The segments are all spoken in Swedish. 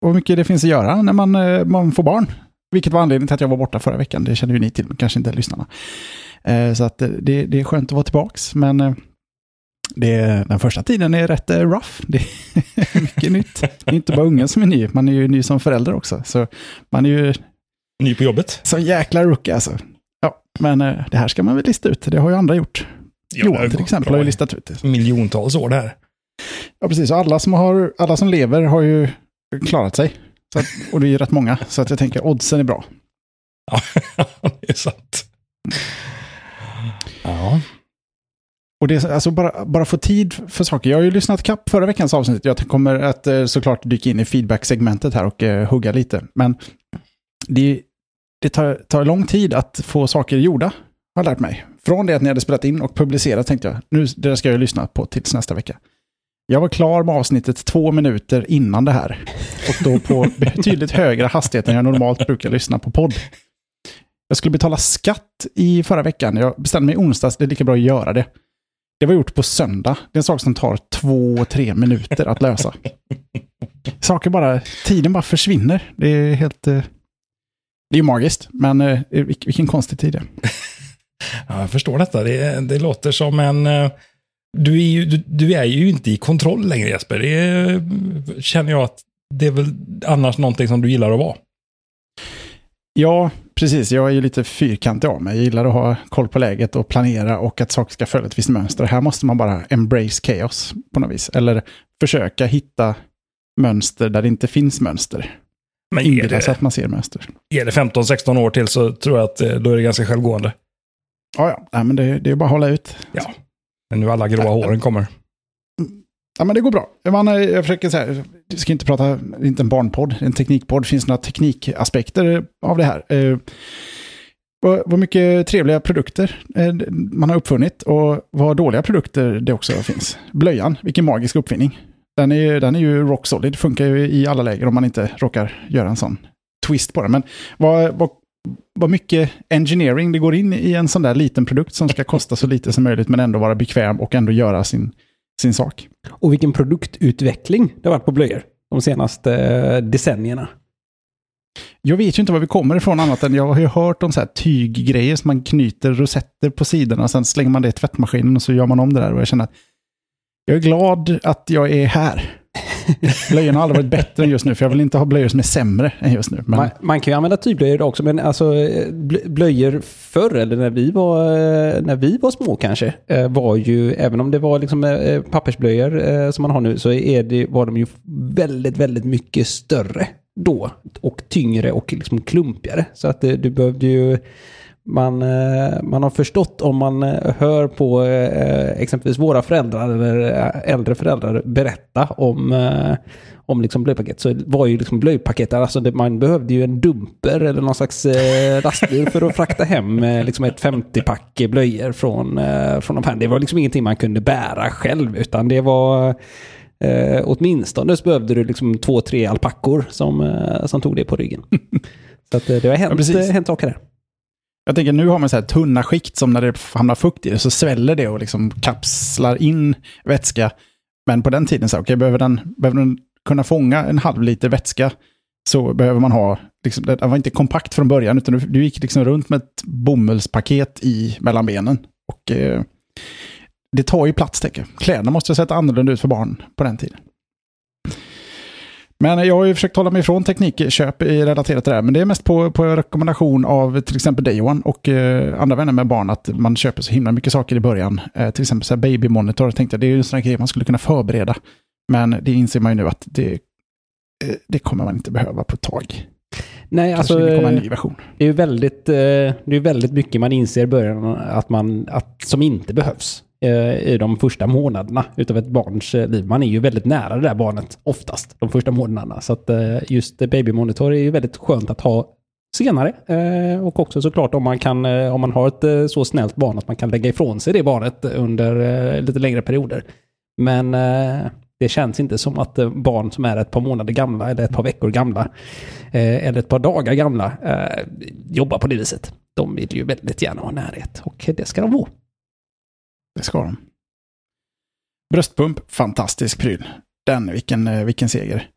vad mycket det finns att göra när man får barn. Vilket var anledningen till att jag var borta förra veckan. Det känner ju ni till, men kanske inte lyssnarna. Så att det är skönt att vara tillbaks. Men den första tiden är rätt rough. Det är mycket nytt. Det är inte bara ungen som är ny. Man är ju ny som förälder också. Så man är ju... Ny på jobbet. Så jäkla rookie alltså. Ja, men det här ska man väl lista ut. Det har ju andra gjort. Ja, Johan till exempel har ju listat ut det. Miljontals år det här. Ja, precis. Och alla som lever har ju klarat sig. Så att, och det är ju rätt många. Så att jag tänker oddsen är bra. Ja, det är sant. Ja. Och det är alltså bara få tid för saker. Jag har ju lyssnat kapp förra veckans avsnitt. Jag kommer att såklart dyka in i feedback-segmentet här och hugga lite. Men det tar lång tid att få saker gjorda, har jag lärt mig. Från det att ni hade spelat in och publicerat tänkte jag, nu det ska jag lyssna på tills nästa vecka. Jag var klar med avsnittet 2 minuter innan det här. Och då på betydligt högre hastighet än jag normalt brukar lyssna på podd. Jag skulle betala skatt i förra veckan. Jag bestämde mig onsdags, det är lika bra att göra det. Det var gjort på söndag. Det är en sak som tar 2-3 minuter att lösa. Tiden bara försvinner. Det är helt... Det är ju magiskt, men vilken konstig tid det är. Ja, jag förstår detta. Det låter som en... Du är ju inte i kontroll längre, Jesper. Det känner jag att det är väl annars någonting som du gillar att vara. Ja, precis. Jag är ju lite fyrkantig av mig. Jag gillar att ha koll på läget och planera och att saker ska följa ett visst mönster. Här måste man bara embrace chaos på något vis. Eller försöka hitta mönster där det inte finns mönster. Men inbilla sig att man ser mönster. Är det 15-16 år till så tror jag att då är det ganska självgående. Ja. Nej, men det är bara att hålla ut. Ja, men nu alla gråa håren kommer. Ja, men det går bra. Jag försöker säga, du ska inte prata, inte en barnpodd, en teknikpodd. Finns några teknikaspekter av det här. Vad mycket trevliga produkter man har uppfunnit och vad dåliga produkter det också finns. Blöjan, vilken magisk uppfinning. Den är ju rock solid, funkar ju i alla läger om man inte råkar göra en sån twist på den. Men vad mycket engineering det går in i en sån där liten produkt som ska kosta så lite som möjligt men ändå vara bekväm och ändå göra sin sak. Och vilken produktutveckling det har varit på blöjor de senaste decennierna. Jag vet ju inte var vi kommer ifrån annat än jag har ju hört om så här tyggrejer som man knyter rosetter på sidorna och sen slänger man det i tvättmaskinen och så gör man om det där och jag känner att jag är glad att jag är här. Blöjorna har aldrig varit bättre än just nu för jag vill inte ha blöjor som är sämre än just nu. Men... Man kan ju använda tygblöjor också men alltså blöjor förr eller när vi var små kanske var ju, även om det var liksom pappersblöjor som man har nu så var de ju väldigt, väldigt mycket större då och tyngre och liksom klumpigare så att du behövde ju man har förstått om man hör på exempelvis våra föräldrar eller äldre föräldrar berätta om liksom blöjpaket så var ju liksom blöjpaket alltså man behövde ju en dumper eller någon slags lastbil för att frakta hem liksom ett 50-pack blöjor från affären. Det var liksom ingenting man kunde bära själv utan det var åtminstone så behövde du liksom 2-3 alpackor som tog det på ryggen. Så att det har hänt saker där. Jag tänker nu har man så här tunna skikt som när det hamnar fukt i det så sväller det och liksom kapslar in vätska. Men på den tiden så okej, behöver den kunna fånga en halv liter vätska så behöver man ha liksom, det var inte kompakt från början utan du gick liksom runt med ett bomullspaket mellan benen och det tar ju plats tänker jag. Kläderna måste ha sett annorlunda ut för barn på den tiden. Men jag har ju försökt hålla mig ifrån teknikköp relaterat till det här. Men det är mest på rekommendation av till exempel dig Johan och andra vänner med barn att man köper så himla mycket saker i början. Till exempel så här babymonitor. Jag tänkte det är ju en sån här grej man skulle kunna förbereda. Men det inser man ju nu att det kommer man inte behöva på ett tag. Nej, alltså det kommer en ny version. Det är väldigt mycket man inser i början att som inte behövs i de första månaderna utav ett barns liv. Man är ju väldigt nära det där barnet oftast de första månaderna. Så att just babymonitor är ju väldigt skönt att ha senare. Och också såklart om man har ett så snällt barn att man kan lägga ifrån sig det barnet under lite längre perioder. Men det känns inte som att barn som är ett par månader gamla eller ett par veckor gamla eller ett par dagar gamla jobbar på det viset. De vill ju väldigt gärna ha närhet och det ska de få. Det ska de. Bröstpump, fantastisk pryl. Vilken seger.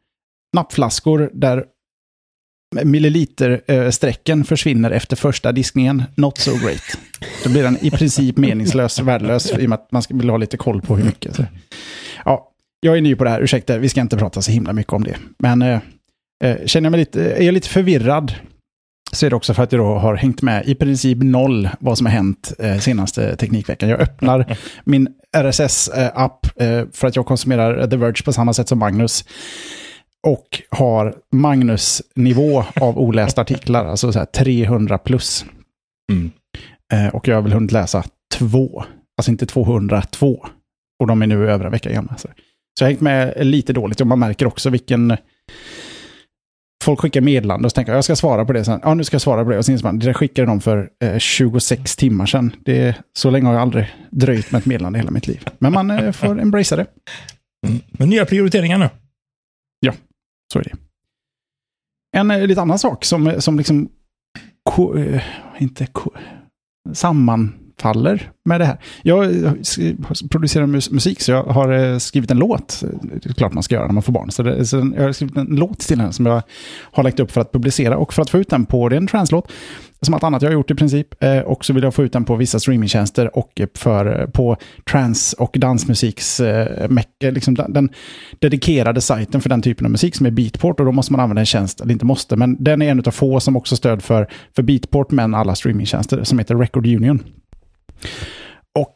nappflaskor där millilitersträcken försvinner efter första diskningen. Not so great. Då blir den i princip meningslös, värdelös i och med att man vill ha lite koll på hur mycket. Så. Ja, jag är ny på det här, ursäkta, vi ska inte prata så himla mycket om det. Men känner jag mig är jag lite förvirrad, så är det också för att jag då har hängt med i princip noll vad som har hänt senaste Teknikveckan. Jag öppnar min RSS-app för att jag konsumerar The Verge på samma sätt som Magnus. Och har Magnus-nivå av olästa artiklar, alltså så här 300 plus. Och jag har väl hunnit läsa 2, alltså inte 202. Och de är nu över en vecka gamla. Så jag har hängt med lite dåligt, och man märker också vilken... Folk skickar meddelande och så tänker jag ska svara på det sen. Ja, nu ska jag svara på det. Och sen man, det skickade de för 26 timmar sedan. Så länge har jag aldrig dröjt med ett meddelande i hela mitt liv. Men man får embracea det. Men nya prioriteringar nu. Ja, så är det. En lite annan sak som liksom sammanfaller med det här. Jag producerar musik, så jag har skrivit en låt. Det är klart man ska göra när man får barn. Så jag har skrivit en låt till den som jag har lagt upp för att publicera och för att få ut den på en translåt. Som allt annat jag har gjort i princip. Och så vill jag få ut den på vissa streamingtjänster och på trans- och dansmusiks liksom den dedikerade sajten för den typen av musik som är Beatport, och då måste man använda en tjänst, eller inte måste, men den är en av få som också stöd för Beatport, men alla streamingtjänster, som heter Record Union. Och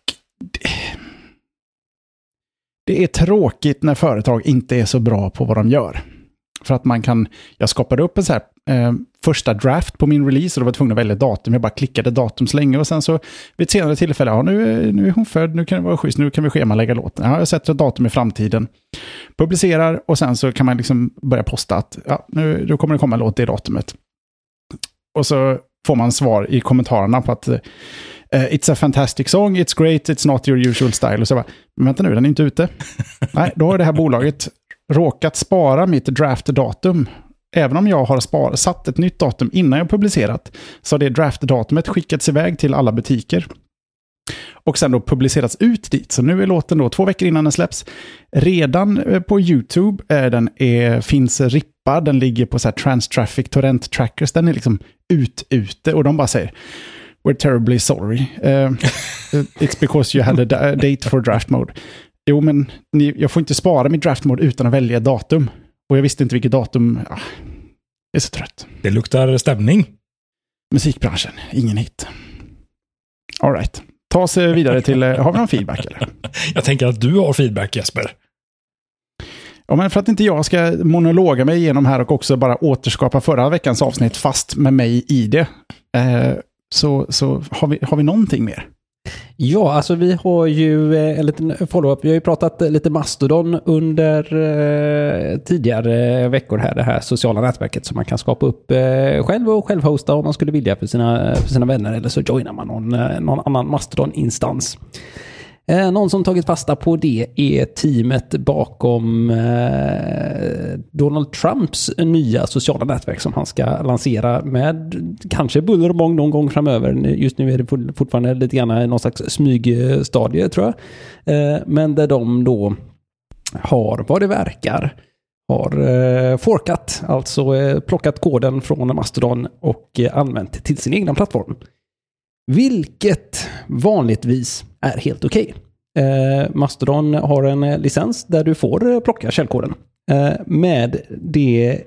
det är tråkigt när företag inte är så bra på vad de gör. För att jag skapade upp en så här första draft på min release, och då var jag tvungen att välja datum. Jag bara klickade datum så länge, och sen så vid ett senare tillfälle, ja, nu är hon född, nu kan det vara schysst, nu kan vi schemalägga låten. Ja, jag sätter ett datum i framtiden, publicerar, och sen så kan man liksom börja posta att ja, nu kommer det komma en låt i datumet. Och så får man svar i kommentarerna på att it's a fantastic song, it's great, it's not your usual style. Och så bara, men vänta nu, den är inte ute. Nej, då har det här bolaget råkat spara mitt draft-datum. Även om jag har satt ett nytt datum innan jag publicerat, så har det draft-datumet skickats iväg till alla butiker. Och sen då publicerats ut dit. Så nu är låten då 2 veckor innan den släpps. Redan på YouTube finns rippad. Den ligger på så här Trans-Traffic Torrent Trackers. Den är liksom ute, och de bara säger we're terribly sorry. It's because you had a date for draft mode. Jo, men jag får inte spara mitt draft mode utan att välja datum. Och jag visste inte vilket datum. Jag är så trött. Det luktar stämning. Musikbranschen, ingen hit. All right. Ta oss vidare till, har vi någon feedback eller? Jag tänker att du har feedback, Jesper. Ja, men för att inte jag ska monologa mig igenom här och också bara återskapa förra veckans avsnitt fast med mig i det. Så har vi någonting mer? Ja, alltså vi har ju en liten follow-up. Vi har ju pratat lite Mastodon under tidigare veckor här. Det här sociala nätverket som man kan skapa upp själv och självhosta om man skulle vilja för sina vänner. Eller så joinar man någon annan Mastodon-instans. Någon som tagit fasta på det är teamet bakom Donald Trumps nya sociala nätverk som han ska lansera med kanske buller och bång någon gång framöver. Just nu är det fortfarande lite grann någon slags smygstadie, tror jag. Men där de då har, vad det verkar, har forkat, alltså plockat koden från Mastodon och använt till sin egna plattform. Vilket vanligtvis är helt okej. Mastodon har en licens där du får plocka källkoden. Med det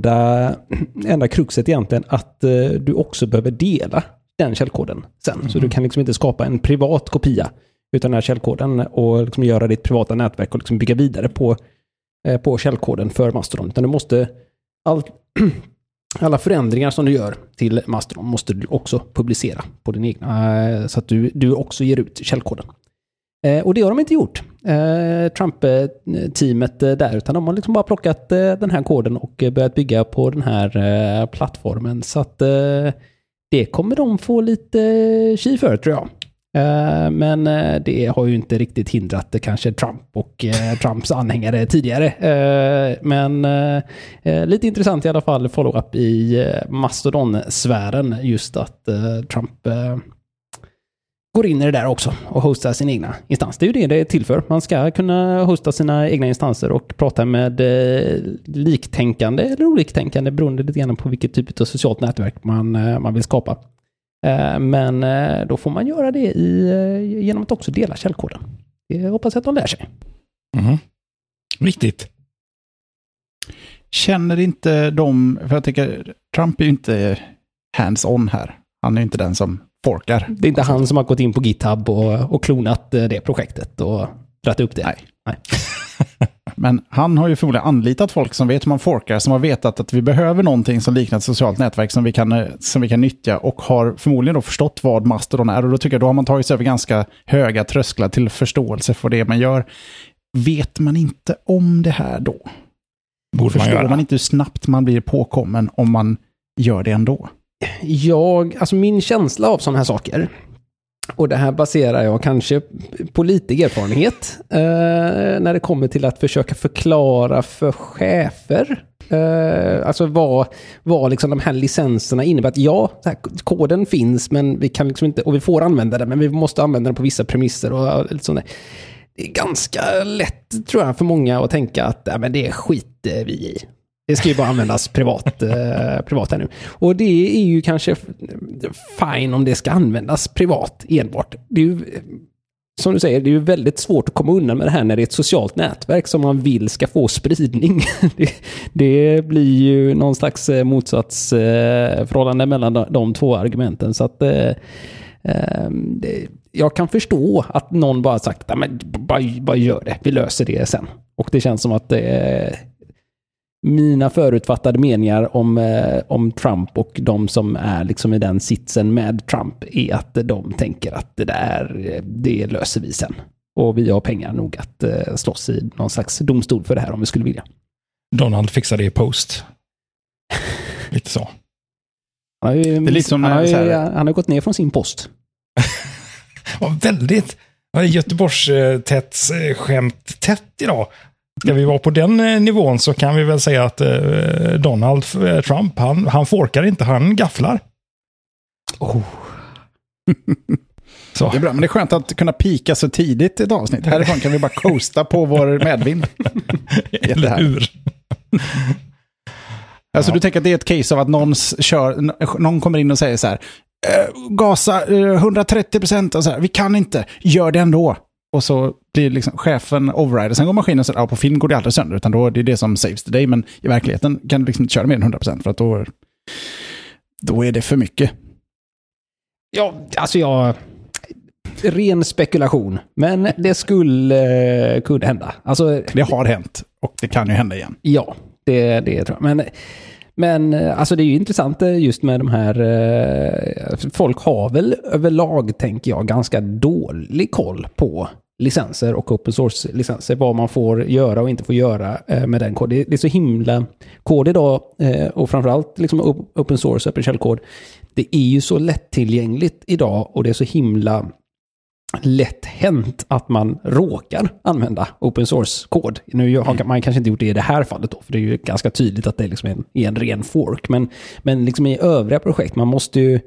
enda kruxet egentligen att du också behöver dela den källkoden sen. Så du kan liksom inte skapa en privat kopia utan den här källkoden och liksom göra ditt privata nätverk och liksom bygga vidare på källkoden för Mastodon. Utan du måste alla förändringar som du gör till Mastodon måste du också publicera på din egna, så att du också ger ut källkoden. Och det har de inte gjort, Trump-teamet där, utan de har liksom bara plockat den här koden och börjat bygga på den här plattformen. Så att det kommer de få lite tji för, tror jag. Men det har ju inte riktigt hindrat kanske Trump och Trumps anhängare tidigare. Men lite intressant i alla fall follow-up i Mastodon-sfären, just att Trump går in i det där också och hostar sin egna instans. Det är ju det är till för. Man ska kunna hosta sina egna instanser och prata med liktänkande eller oliktänkande beroende lite grann på vilket typ av socialt nätverk man vill skapa. Men då får man göra det genom att också dela källkoden. Jag hoppas att de lär sig. Viktigt. Känner inte de, för jag tänker, Trump är ju inte hands-on här. Han är ju inte den som forkar. Det är inte han som har gått in på GitHub och klonat det projektet och dragit upp det. Nej. Men han har ju förmodligen anlitat folk som vet hur man forkar, som har vetat att vi behöver någonting som liknar ett socialt nätverk som vi kan nyttja, och har förmodligen då förstått vad Mastodon är. Och då tycker jag då har man tagit sig över ganska höga trösklar till förståelse för det man gör. Vet man inte om det här då? Förstår man inte hur snabbt man blir påkommen om man gör det ändå? Alltså min känsla av sådana här saker, och det här baserar jag kanske på lite erfarenhet när det kommer till att försöka förklara för chefer alltså vad liksom de här licenserna innebär. Att så här, koden finns men vi kan liksom inte, och vi får använda den men vi måste använda den på vissa premisser och lite sånt där. Det är ganska lätt tror jag för många att tänka att men det skiter vi i. Det ska ju bara användas privat här nu. Och det är ju kanske fine om det ska användas privat enbart. Det är ju, som du säger, det är ju väldigt svårt att komma undan med det här när det är ett socialt nätverk som man vill ska få spridning. Det blir ju någon slags motsatsförhållande mellan de två argumenten. Så att jag kan förstå att någon bara sagt men bara gör det, vi löser det sen. Och det känns som att mina förutfattade meningar om Trump och de som är liksom i den sitsen med Trump är att de tänker att det löser vi sen. Och vi har pengar nog att slåss i någon slags domstol för det här om vi skulle vilja. Donald fixar det i post. Lite så. Han har gått ner från sin post. Ja, väldigt. Göteborgs skämt tätt idag. Ska vi vara på den nivån så kan vi väl säga att Donald Trump, han forkar inte, han gafflar. Så. Det är bra, men det är skönt att kunna pika så tidigt i ett avsnitt. Härifrån kan vi bara coasta på vår medvind. Eller hur? Alltså du tänker att det är ett case av att någon kommer in och säger så här, gasa 130% och så här, vi kan inte, gör det ändå. Och så blir liksom chefen override. Sen går maskinen så på film går det aldrig sönder, utan då är det det som saves the day. Men i verkligheten kan du liksom inte köra mer än 100% för att då är det för mycket. Ja, alltså ren spekulation. Men det skulle kunna hända. Alltså, det har hänt och det kan ju hända igen. Ja, det tror jag. Men alltså det är ju intressant just med de här, folk har väl överlag, tänker jag, ganska dålig koll på licenser och open source-licenser, vad man får göra och inte får göra med den kod. Det är så himla kod idag, och framförallt liksom open source, öppen källkod, det är ju så lättillgängligt idag och det är så himla lätt hänt att man råkar använda open source-kod. Nu har man kanske inte gjort det i det här fallet då, för det är ju ganska tydligt att det är liksom en ren fork. Men liksom i övriga projekt, man måste ju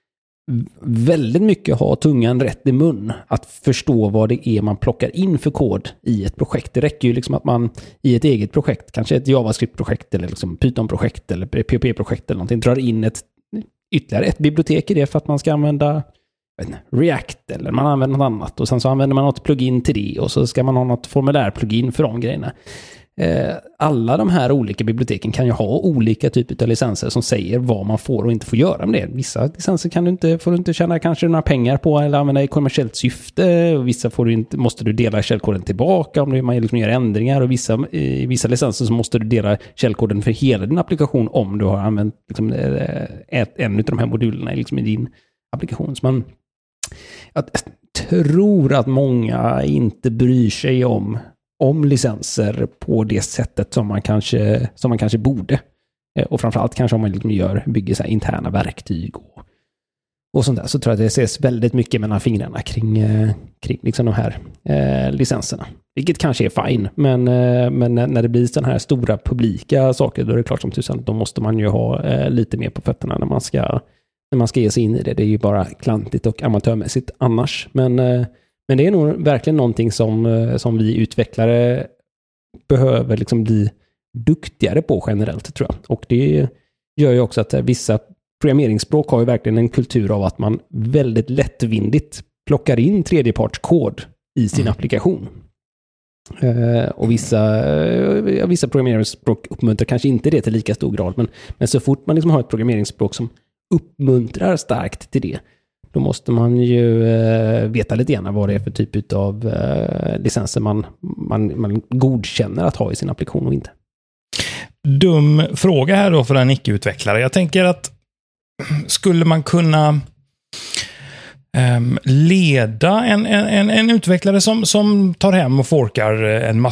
väldigt mycket ha tungan rätt i mun att förstå vad det är man plockar in för kod i ett projekt. Det räcker ju liksom att man i ett eget projekt, kanske ett JavaScript-projekt eller liksom Python-projekt eller PHP-projekt eller någonting, drar in ytterligare ett bibliotek i det för att man ska använda React eller man använder något annat och sen så använder man något plugin till det och så ska man ha något formulärplugin för de grejerna. Alla de här olika biblioteken kan ju ha olika typer av licenser som säger vad man får och inte får göra med det. Vissa licenser får du inte tjäna kanske några pengar på eller använda i kommersiellt syfte, och vissa måste du dela källkoden tillbaka om man liksom gör ändringar, och i vissa licenser så måste du dela källkoden för hela din applikation om du har använt liksom, en av de här modulerna liksom i din applikation. Så jag tror att många inte bryr sig om licenser på det sättet som man kanske borde. Och framförallt kanske om man liksom bygger så här interna verktyg och sånt där, så tror jag att det ses väldigt mycket mellan fingrarna kring liksom de här licenserna. Vilket kanske är fine, men när det blir sådana här stora publika saker, då är det klart som tusan, då måste man ju ha lite mer på fötterna när man ska när man ska ge sig in i det. Det är ju bara klantigt och amatörmässigt annars. Men det är nog verkligen någonting som vi utvecklare behöver liksom bli duktigare på generellt, tror jag. Och det gör ju också att vissa programmeringsspråk har ju verkligen en kultur av att man väldigt lättvindigt plockar in tredjepartskod i sin applikation. Och vissa programmeringsspråk uppmuntrar kanske inte det till lika stor grad, men så fort man liksom har ett programmeringsspråk som uppmuntrar starkt till det, då måste man ju veta lite grann vad det är för typ av licenser man godkänner att ha i sin applikation och inte. Dum fråga här då för en icke-utvecklare. Jag tänker att skulle man kunna leda en utvecklare som tar hem och forkar en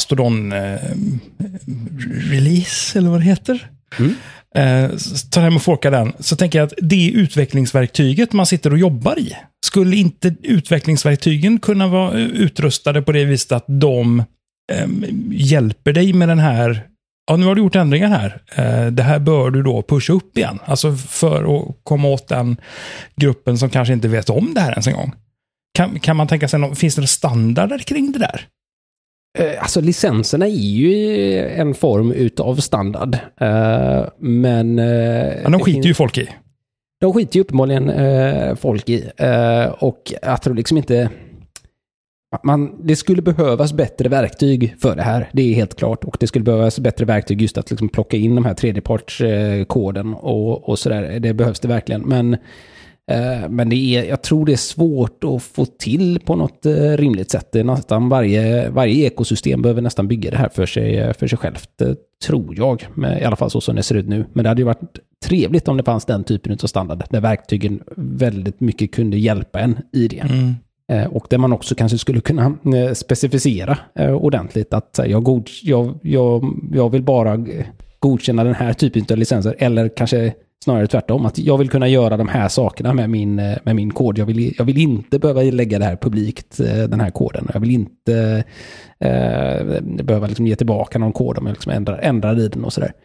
Mastodon-release eller vad det heter? Tar hem och forkar den, så tänker jag att det utvecklingsverktyget man sitter och jobbar i, skulle inte utvecklingsverktygen kunna vara utrustade på det viset att de hjälper dig med den här, ja, nu har du gjort ändringar här, det här bör du då pusha upp igen, alltså för att komma åt den gruppen som kanske inte vet om det här ens en gång. Kan man tänka sig, finns det standarder kring det där? Alltså licenserna är ju en form utav standard. Men de skiter ju folk i. De skiter ju uppenbarligen folk i. Och jag tror liksom inte... det skulle behövas bättre verktyg för det här. Det är helt klart. Och det skulle behövas bättre verktyg just att liksom plocka in de här tredjepartskoden och sådär. Det behövs det verkligen. Men jag tror det är svårt att få till på något rimligt sätt. Det är nästan varje ekosystem behöver nästan bygga det här för sig självt, tror jag. I alla fall så som det ser ut nu. Men det hade ju varit trevligt om det fanns den typen av standard där verktygen väldigt mycket kunde hjälpa en i det. Och där man också kanske skulle kunna specificera ordentligt att jag vill bara godkänna den här typen av licenser, eller kanske snarare tvärtom, att jag vill kunna göra de här sakerna med min kod. Jag vill inte behöva lägga det här publikt, den här koden. Jag vill inte behöva liksom ge tillbaka någon kod om jag liksom ändrar i den och sådär.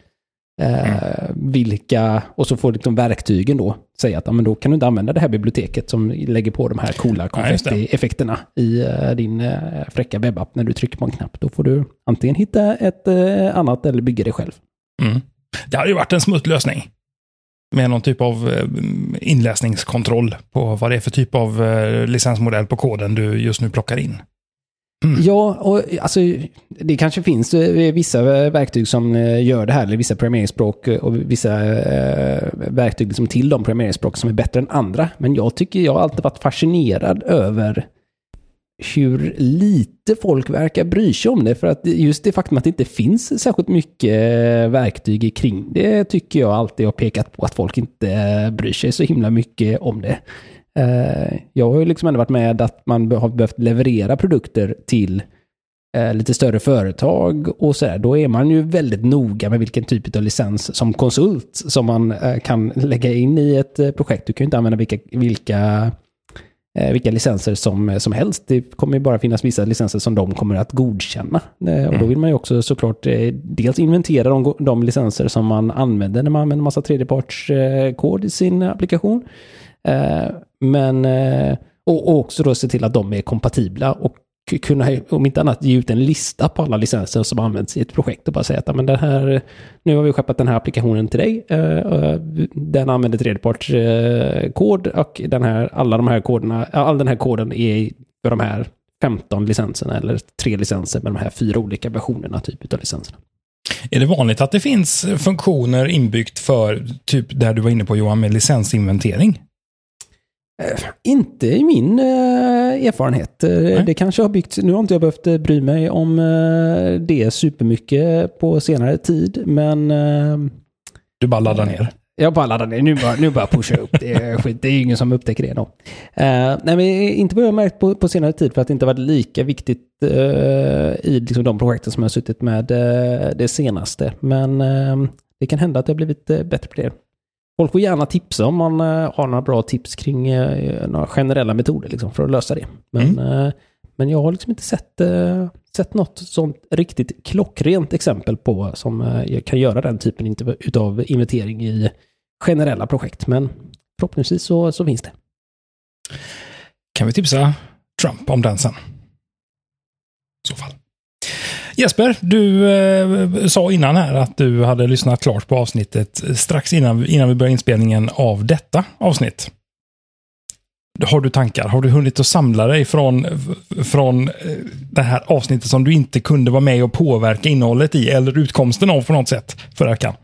Och så får liksom verktygen då säga att men då kan du inte använda det här biblioteket som lägger på de här coola konfetti-effekterna i din fräcka webbapp när du trycker på en knapp. Då får du antingen hitta ett annat eller bygga det själv. Det hade ju varit en smuttlösning med någon typ av inläsningskontroll på vad det är för typ av licensmodell på koden du just nu plockar in. Ja, och alltså det kanske finns vissa verktyg som gör det här, eller vissa programmeringsspråk och vissa verktyg liksom till de programmeringsspråk som är bättre än andra. Men jag har alltid varit fascinerad över hur lite folk verkar bry sig om det, för att just det faktum att det inte finns särskilt mycket verktyg kring det tycker jag alltid har pekat på att folk inte bryr sig så himla mycket om det. Jag har ju liksom ändå varit med att man har behövt leverera produkter till lite större företag och sådär. Då är man ju väldigt noga med vilken typ av licens som konsult som man kan lägga in i ett projekt. Du kan ju inte använda vilka licenser som helst. Det kommer ju bara finnas vissa licenser som de kommer att godkänna. Och då vill man ju också såklart dels inventera de licenser som man använder när man använder massa tredjepartskod i sin applikation. Men och också då se till att de är kompatibla och kunna, om inte annat, ge ut en lista på alla licenser som används i ett projekt och bara säga att men nu har vi skeppat den här applikationen till dig. Den använder tredjepartskod och all den här koden är för de här 15 licenserna eller 3 licenser med de här 4 olika versionerna typ av licenserna. Är det vanligt att det finns funktioner inbyggt för typ där du var inne på, Johan, med licensinventering? Inte i min erfarenhet. Det kanske har byggts, nu har inte jag behövt bry mig om det supermycket på senare tid, men du bara laddar ner? Jag bara laddar ner, nu bara pushar upp. Det är ju ingen som upptäcker det då. Nej, men inte vad jag har märkt på senare tid, för att det inte varit lika viktigt i liksom de projekten som jag har suttit med det senaste. Men det kan hända att det har blivit bättre på det. Folk får gärna tipsa om man har några bra tips kring några generella metoder liksom, för att lösa det. Men jag har liksom inte sett något sånt riktigt klockrent exempel på som kan göra den typen av inventering i generella projekt. Men förhoppningsvis så finns det. Kan vi tipsa Trump om den sen? I så fall. Jesper, du sa innan här att du hade lyssnat klart på avsnittet strax innan vi började inspelningen av detta avsnitt. Har du tankar? Har du hunnit att samla dig från det här avsnittet som du inte kunde vara med och påverka innehållet i eller utkomsten av på något sätt förra veckan?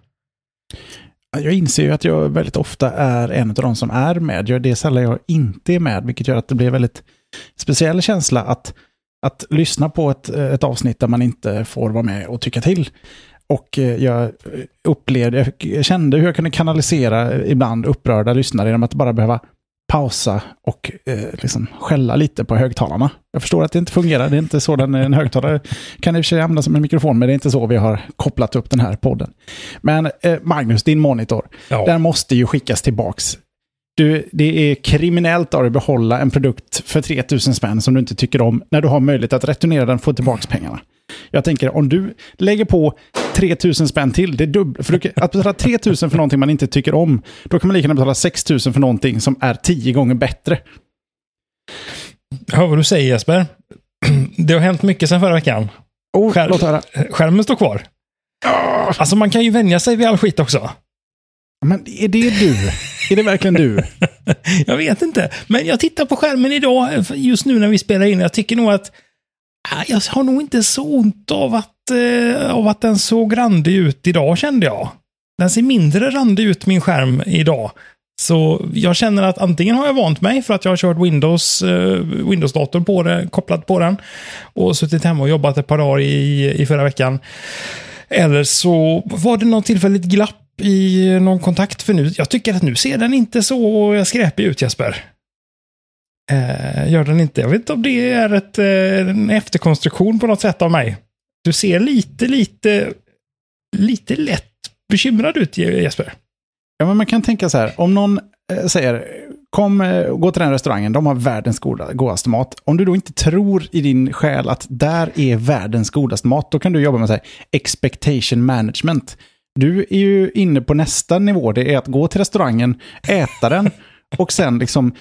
Jag inser ju att jag väldigt ofta är en av de som är med. Det är sällan jag inte är med, vilket gör att det blir väldigt speciell känsla att lyssna på ett avsnitt där man inte får vara med och tycka till. Och jag kände hur jag kunde kanalisera ibland upprörda lyssnare genom att bara behöva pausa och liksom skälla lite på högtalarna. Jag förstår att det inte fungerar. Det är inte så en högtalare kan i och för sig användas som en mikrofon, men det är inte så vi har kopplat upp den här podden. Men Magnus, din monitor, den måste ju skickas tillbaks. Det är kriminellt att behålla en produkt för 3000 spänn som du inte tycker om när du har möjlighet att returnera den och få tillbaks pengarna. Jag tänker, om du lägger på 3000 spänn till, det är dubbelt. För att betala 3000 för någonting man inte tycker om, då kan man lika gärna betala 6000 för någonting som är 10 gånger bättre. Hör vad du säger, Jesper. Det har hänt mycket sedan förra veckan. Låt höra. Skärmen står kvar. Alltså man kan ju vänja sig vid all skit också. Men är det du? Är det verkligen du? Jag vet inte. Men jag tittar på skärmen idag, just nu när vi spelar in. Jag tycker nog att jag har nog inte så ont av att den såg randig ut idag, kände jag. Den ser mindre randig ut, min skärm, idag. Så jag känner att antingen har jag vant mig för att jag har kört Windows-datorn på det, kopplat på den och suttit hemma och jobbat ett par dagar i förra veckan. Eller så var det något tillfälligt glapp i någon kontakt, för nu, jag tycker att nu ser den inte så skräpig ut, Jesper. Gör den inte. Jag vet inte om det är en efterkonstruktion på något sätt av mig. Du ser lite lätt bekymrad ut, Jesper. Ja, men man kan tänka så här. Om någon säger, gå till den restaurangen, de har världens godaste mat. Om du då inte tror i din själ att där är världens godaste mat, då kan du jobba med så här, expectation management. Du är ju inne på nästa nivå. Det är att gå till restaurangen, äta den och sen liksom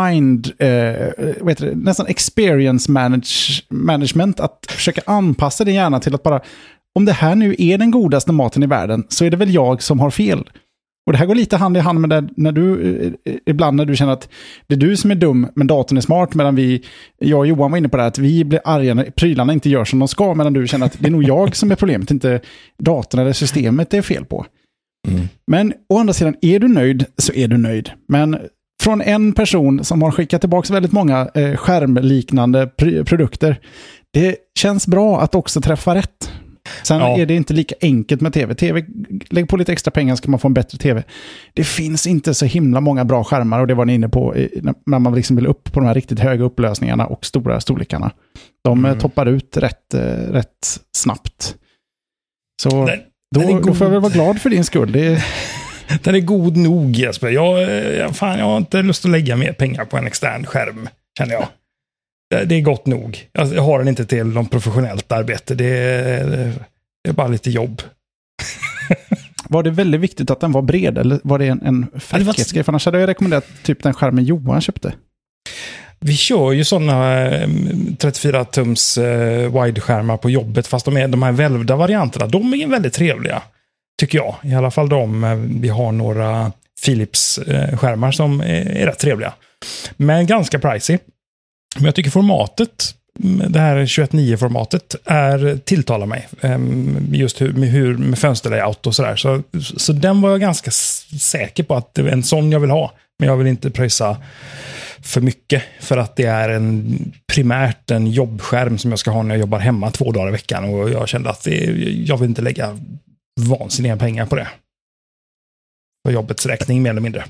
nästan experience management, att försöka anpassa din hjärna till att bara, om det här nu är den godaste maten i världen, så är det väl jag som har fel. Och det här går lite hand i hand med det, ibland när du känner att det är du som är dum men datorn är smart, medan jag och Johan var inne på det här, att vi blir arga när prylarna inte gör som de ska, medan du känner att det är nog jag som är problemet, inte datorn eller systemet det är fel på. Mm. Men å andra sidan, är du nöjd så är du nöjd. Men från en person som har skickat tillbaka väldigt många skärmliknande produkter, det känns bra att också träffa rätt. Sen är det inte lika enkelt med tv. Lägg på lite extra pengar så kan man få en bättre tv. Det finns inte så himla många bra skärmar, och det var ni inne på när man liksom vill upp på de här riktigt höga upplösningarna och stora storlekarna. De toppar ut rätt snabbt. Så då får jag väl vara glad för din skull. Den är god nog, Jesper. Jag har inte lust att lägga mer pengar på en extern skärm, känner jag. Det är gott nog. Jag har den inte till någon professionellt arbete. Det är bara lite jobb. Var det väldigt viktigt att den var bred, eller var det en färdighetsgrej? För annars hade jag rekommenderat typ den skärmen Johan köpte. Vi kör ju sådana 34-tums wide-skärmar på jobbet, fast de här välvda varianterna, de är väldigt trevliga, tycker jag. I alla fall vi har några Philips-skärmar som är rätt trevliga. Men ganska pricey. Men jag tycker formatet, det här 21.9-formatet, tilltalar mig. Just med fönsterlayout och sådär. Så den var jag ganska säker på att det är en sån jag vill ha. Men jag vill inte pröjsa för mycket, för att det är primärt en jobbskärm som jag ska ha när jag jobbar hemma 2 dagar i veckan. Och jag kände att jag vill inte lägga vansinniga pengar på det. För jobbets räkning, mer eller mindre.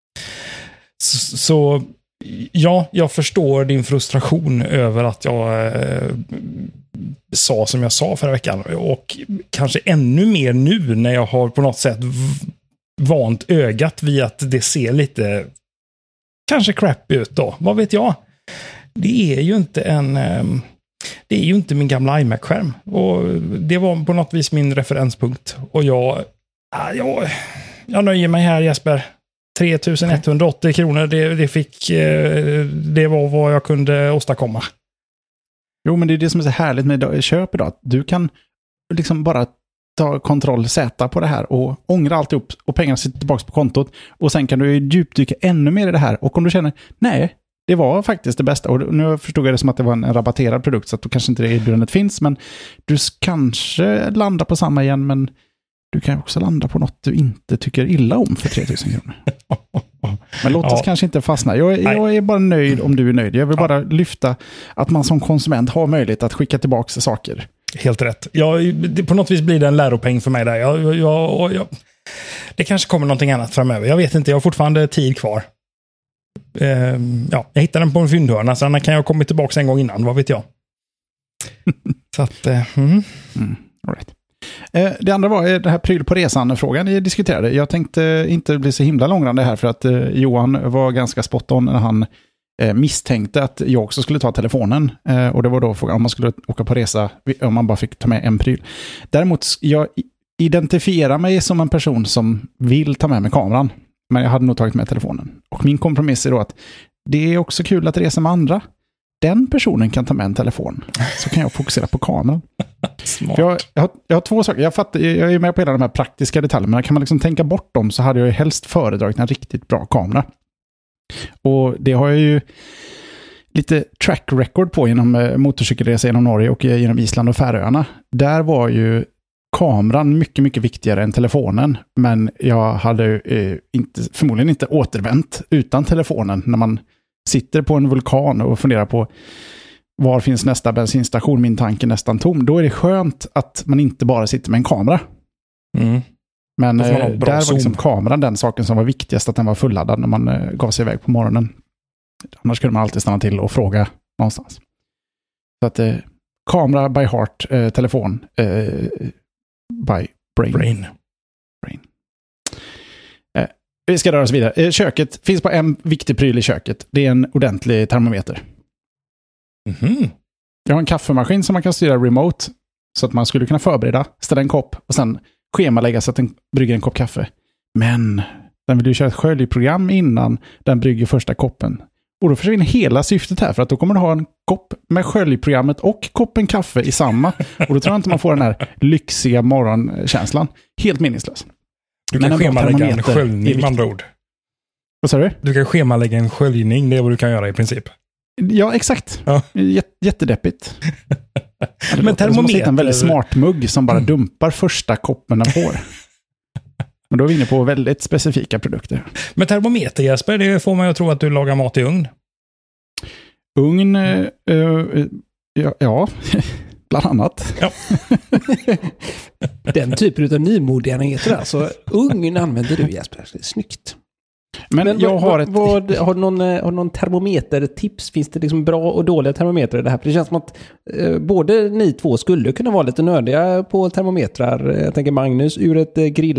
Så ja, jag förstår din frustration över att jag sa som jag sa förra veckan, och kanske ännu mer nu när jag har på något sätt vant ögat vid att det ser lite kanske crappy ut då. Vad vet jag? Det är ju inte min gamla iMac-skärm, och det var på något vis min referenspunkt, och jag nöjer mig här, Jesper. 3180 kronor, det var vad jag kunde åstadkomma. Jo, men det är det som är så härligt med köp idag. Du kan liksom bara ta kontroll Z på det här och ångra alltihop och pengarna sitter tillbaka på kontot. Och sen kan du djupdyka ännu mer i det här. Och om du känner, nej, det var faktiskt det bästa. Och nu förstod jag det som att det var en rabatterad produkt, så att då kanske inte det erbjudandet finns. Men du kanske landar på samma igen, men du kan också landa på något du inte tycker illa om för 3000 kronor. Men låt oss kanske inte fastna. Jag är bara nöjd om du är nöjd. Jag vill bara lyfta att man som konsument har möjlighet att skicka tillbaka saker. Helt rätt. På något vis blir det en läropeng för mig där. Det kanske kommer någonting annat framöver. Jag vet inte, jag har fortfarande tid kvar. Jag hittade den på en fyndhörna, så den kan jag ha kommit tillbaka en gång innan, vad vet jag. Så att... All right. Det andra var det här pryl på resan-frågan ni diskuterade. Jag tänkte inte bli så himla långrandig här, för att Johan var ganska spot on när han misstänkte att jag också skulle ta telefonen. Och det var då frågan om man skulle åka på resa, om man bara fick ta med en pryl. Däremot, jag identifierar mig som en person som vill ta med mig kameran. Men jag hade nog tagit med telefonen. Och min kompromiss är då att det är också kul att resa med andra. Den personen kan ta med en telefon. Så kan jag fokusera på kameran. Smart. Jag har två saker. Jag är med på hela de här praktiska detaljerna. Men kan man liksom tänka bort dem, så hade jag helst föredragit en riktigt bra kamera. Och det har jag ju lite track record på genom motorcykelresa genom Norge och genom Island och Färöarna. Där var ju kameran mycket, mycket viktigare än telefonen. Men jag hade förmodligen inte återvänt utan telefonen när man sitter på en vulkan och funderar på var finns nästa bensinstation, min tank är nästan tom. Då är det skönt att man inte bara sitter med en kamera. Men där var liksom kameran den saken som var viktigast, att den var fulladdad när man gav sig iväg på morgonen. Annars kunde man alltid stanna till och fråga någonstans. Så att kamera by heart, telefon by brain. Vi ska röra oss vidare. Köket, finns på en viktig pryl i köket. Det är en ordentlig termometer. Jag har en kaffemaskin som man kan styra remote, så att man skulle kunna förbereda, ställa en kopp och sen schemalägga så att den brygger en kopp kaffe. Men den vill ju köra ett sköljprogram innan den brygger första koppen. Och då försvinner hela syftet här, för att då kommer du ha en kopp med sköljprogrammet och koppen kaffe i samma. Och då tror jag inte man får den här lyxiga morgonkänslan. Helt meningslös. Du kan schemalägga en sköljning med andra ord. Vad sa du? Du kan schemalägga en sköljning, det är vad du kan göra i princip. Ja, exakt. Ja. Jättedeppigt. Men termometer... Det är en väldigt smart mugg som bara dumpar första koppen den får. Men då är vi inne på väldigt specifika produkter. Men termometer, Jesper, det får man ju tro att du lagar mat i ugn. Ugn, ja, bland annat. Ja. Den typen av nymodernheter, alltså. Ugn använder du, Jesper. Det är snyggt. Men jag har du någon termometertips? Finns det liksom bra och dåliga termometrar i det här? För det känns som att både ni två skulle kunna vara lite nördiga på termometrar. Jag tänker Magnus ur ett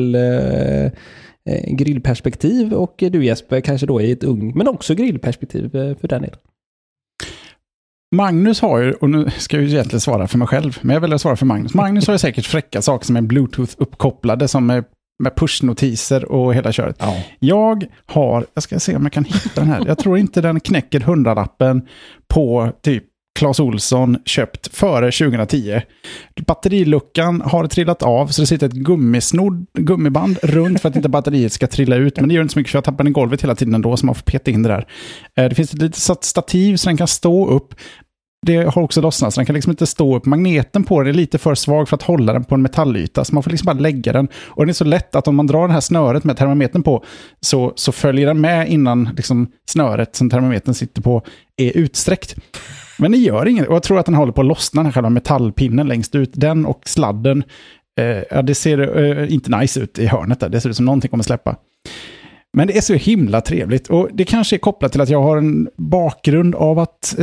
grillperspektiv, och du, Jesper, kanske då i ett ugn, men också grillperspektiv för den delen. Magnus har ju, och nu ska jag ju egentligen svara för mig själv, men jag vill svara för Magnus. Magnus har ju säkert fräcka saker som är Bluetooth-uppkopplade, som är med pushnotiser och hela köret. Ja. Jag ska se om jag kan hitta den här. Jag tror inte den knäcker 100-lappen på typ Clas Ohlson köpt före 2010. Batteriluckan har trillat av, så det sitter ett gummiband runt för att inte batteriet ska trilla ut. Men det gör inte så mycket, för jag tappar den i golvet hela tiden ändå, så man får peta in det där. Det finns ett litet stativ så den kan stå upp. Det har också lossnat, så den kan liksom inte stå upp. Magneten på den är lite för svag för att hålla den på en metallyta, så man får liksom bara lägga den. Och den är så lätt att om man drar det här snöret med termometern på, så följer den med innan liksom snöret som termometern sitter på är utsträckt. Men det gör inget. Och jag tror att den håller på att lossna, den här själva metallpinnen längst ut. Den och sladden, det ser inte nice ut i hörnet där. Det ser ut som någonting kommer släppa. Men det är så himla trevligt. Och det kanske är kopplat till att jag har en bakgrund av att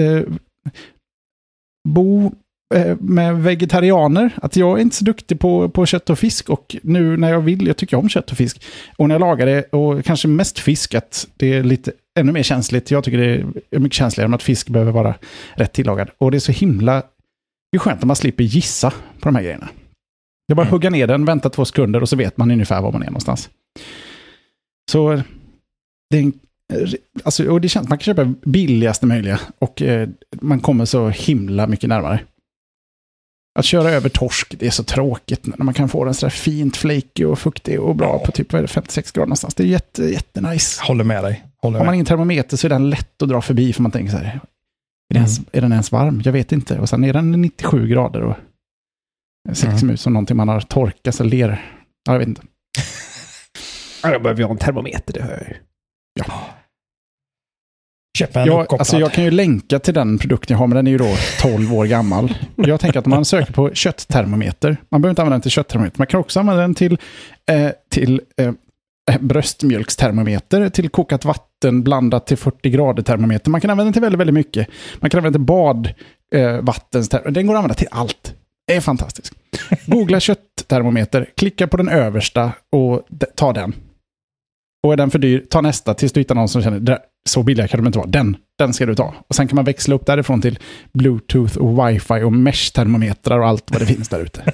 bo med vegetarianer. Att jag är inte så duktig på kött och fisk. Och nu när jag tycker om kött och fisk. Och när jag lagar det, och kanske mest fisk, att det är lite ännu mer känsligt. Jag tycker det är mycket känsligare än att fisk behöver vara rätt tillagad. Och det är så himla... Det är skönt att man slipper gissa på de här grejerna. Det är bara hugga ner den, vänta 2 sekunder och så vet man ungefär var man är någonstans. Så det är en, alltså, och det känns, man kan köpa billigaste möjliga och man kommer så himla mycket närmare. Att köra över torsk, det är så tråkigt när man kan få den så där fint flaky och fuktig och bra på typ 56 grader någonstans. Det är jättenice. Håller med dig. Har man ingen termometer så är den lätt att dra förbi, för man tänker så här, är den ens varm? Jag vet inte. Och sen är den 97 grader och ser liksom ut som någonting man har torkat så ler. Jag vet inte. Jag behöver ju ha en termometer, det hör jag ju. Ja. Jag kan ju länka till den produkten jag har, men den är ju då 12 år gammal. Jag tänker att om man söker på kötttermometer, man behöver inte använda den till kötttermometer, man kan också använda den till bröstmjölkstermometer, till kokat vatten blandat till 40 grader termometer. Man kan använda den till väldigt, väldigt mycket. Man kan använda den till badvattenstermometer. Den går att använda till allt. Det är fantastiskt. Googla kötttermometer, klicka på den översta och ta den. Och är den för dyr, ta nästa tills du hittar någon som känner, så billiga kan de inte vara. Den ska du ta. Och sen kan man växla upp därifrån till Bluetooth och Wi-Fi och mesh-termometrar och allt vad det finns där ute.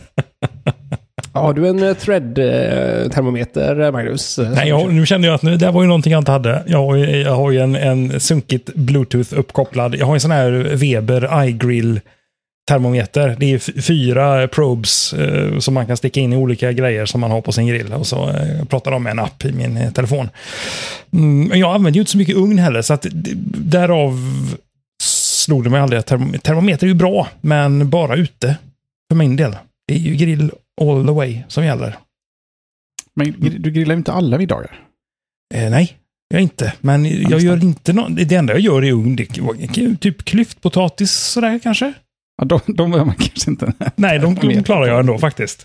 Har du en thread-termometer, Magnus? Nej, nu kände jag att det var ju någonting jag inte hade. Jag har ju en sunkigt Bluetooth uppkopplad. Jag har en sån här Weber iGrill termometer. Det är 4 probes som man kan sticka in i olika grejer som man har på sin grill. Och så pratar de med en app i min telefon. Jag använder ju inte så mycket ugn heller, så att därav slog det mig aldrig att termometer är ju bra, men bara ute för min del. Det är ju grill all the way som gäller. Men du grillar inte alla middagar? Nej, jag inte. Men jag gör inte det enda jag gör i ugn, det är typ klyftpotatis sådär kanske. Ja, de behöver man kanske inte. Nej, de klarar jag ändå faktiskt.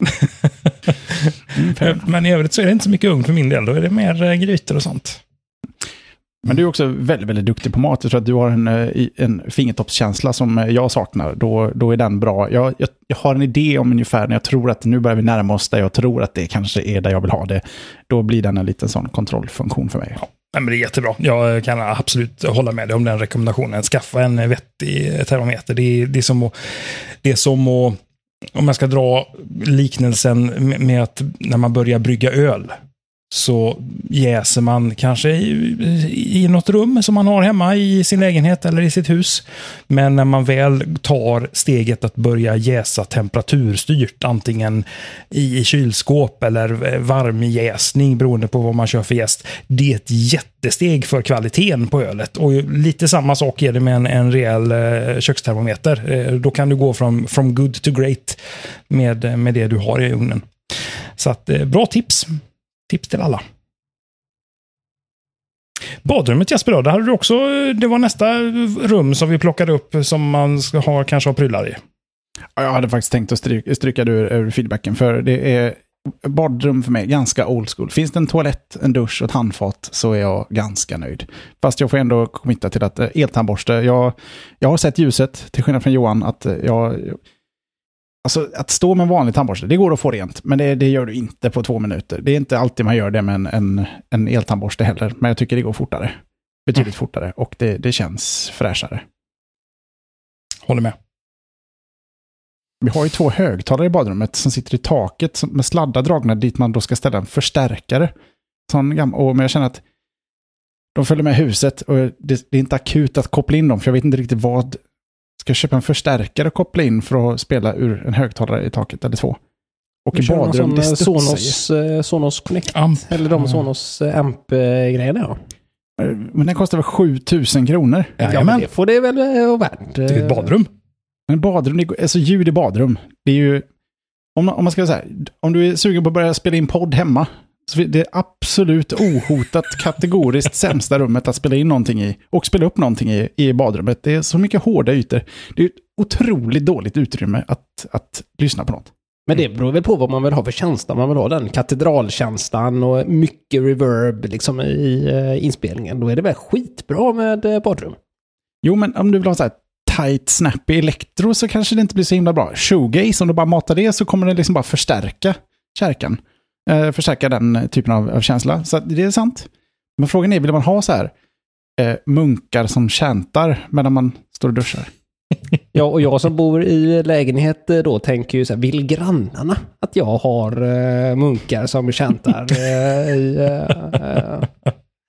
Men i övrigt så är det inte så mycket ugn för min del. Då är det mer grytor och sånt. Men du är också väldigt, väldigt duktig på mat. Jag tror att du har en fingertoppskänsla som jag saknar. Då är den bra. Jag har en idé om ungefär när jag tror att nu börjar vi närma oss där jag tror att det kanske är där jag vill ha det. Då blir den en liten sån kontrollfunktion för mig. Ja. Men det är jättebra. Jag kan absolut hålla med dig om den rekommendationen. Skaffa en vettig termometer. Det är som att, om man ska dra liknelsen med att när man börjar brygga öl, så jäser man kanske i något rum som man har hemma i sin lägenhet eller i sitt hus. Men när man väl tar steget att börja jäsa temperaturstyrt, antingen i kylskåp eller varmjäsning beroende på vad man kör för jäst, det är ett jättesteg för kvaliteten på ölet. Och lite samma sak är det med en rejäl kökstermometer. Då kan du gå from good to great med det du har i ugnen. Så att, bra tips. Tips till alla. Badrummet, Jesper, då, där hade du också, det var nästa rum som vi plockade upp som man kanske har prylar i. Jag hade faktiskt tänkt att stryka det ur feedbacken, för det är badrum för mig ganska old school. Finns det en toalett, en dusch och ett handfat så är jag ganska nöjd. Fast jag får ändå kommitta till att eltandborste, jag har sett ljuset, till skillnad från Johan, att alltså att stå med en vanlig tandborste, det går att få rent, men det gör du inte på 2 minuter. Det är inte alltid man gör det med en eltandborste heller, men jag tycker det går fortare. Betydligt fortare, och det känns fräschare. Håller med. Vi har ju 2 högtalare i badrummet som sitter i taket med sladdar dragna dit man då ska ställa en förstärkare. Men jag känner att de följer med huset och det är inte akut att koppla in dem, för jag vet inte riktigt vad. Ska jag köpa en förstärkare och koppla in för att spela ur en högtalare i taket eller 2? Och i badrum, det studsar Sonos Connect Amp. Eller de Sonos Amp-grejerna, ja. Men den kostar väl 7000 kronor? Ja, men det får det väl vara värt. Det är ett badrum. Men badrum, alltså ljud i badrum. Det är ju, om man ska säga, om du är sugen på att börja spela in podd hemma, så det är absolut ohotat kategoriskt sämsta rummet att spela in någonting i och spela upp någonting i badrummet. Det är så mycket hårda ytor. Det är ett otroligt dåligt utrymme att lyssna på något. Men det beror väl på vad man vill ha för känsla. Man vill ha den katedralkänslan och mycket reverb liksom i inspelningen. Då är det väl skitbra med badrum. Jo, men om du vill ha så här tight, snappy elektro så kanske det inte blir så himla bra. Shoegaze, om du bara matar det så kommer det liksom bara förstärka kärkan. Förstärka den typen av känsla. Så det är sant. Men frågan är, vill man ha så här munkar som chantar medan man står och duschar? Ja, och jag som bor i lägenhet då tänker ju så här, vill grannarna att jag har munkar som chantar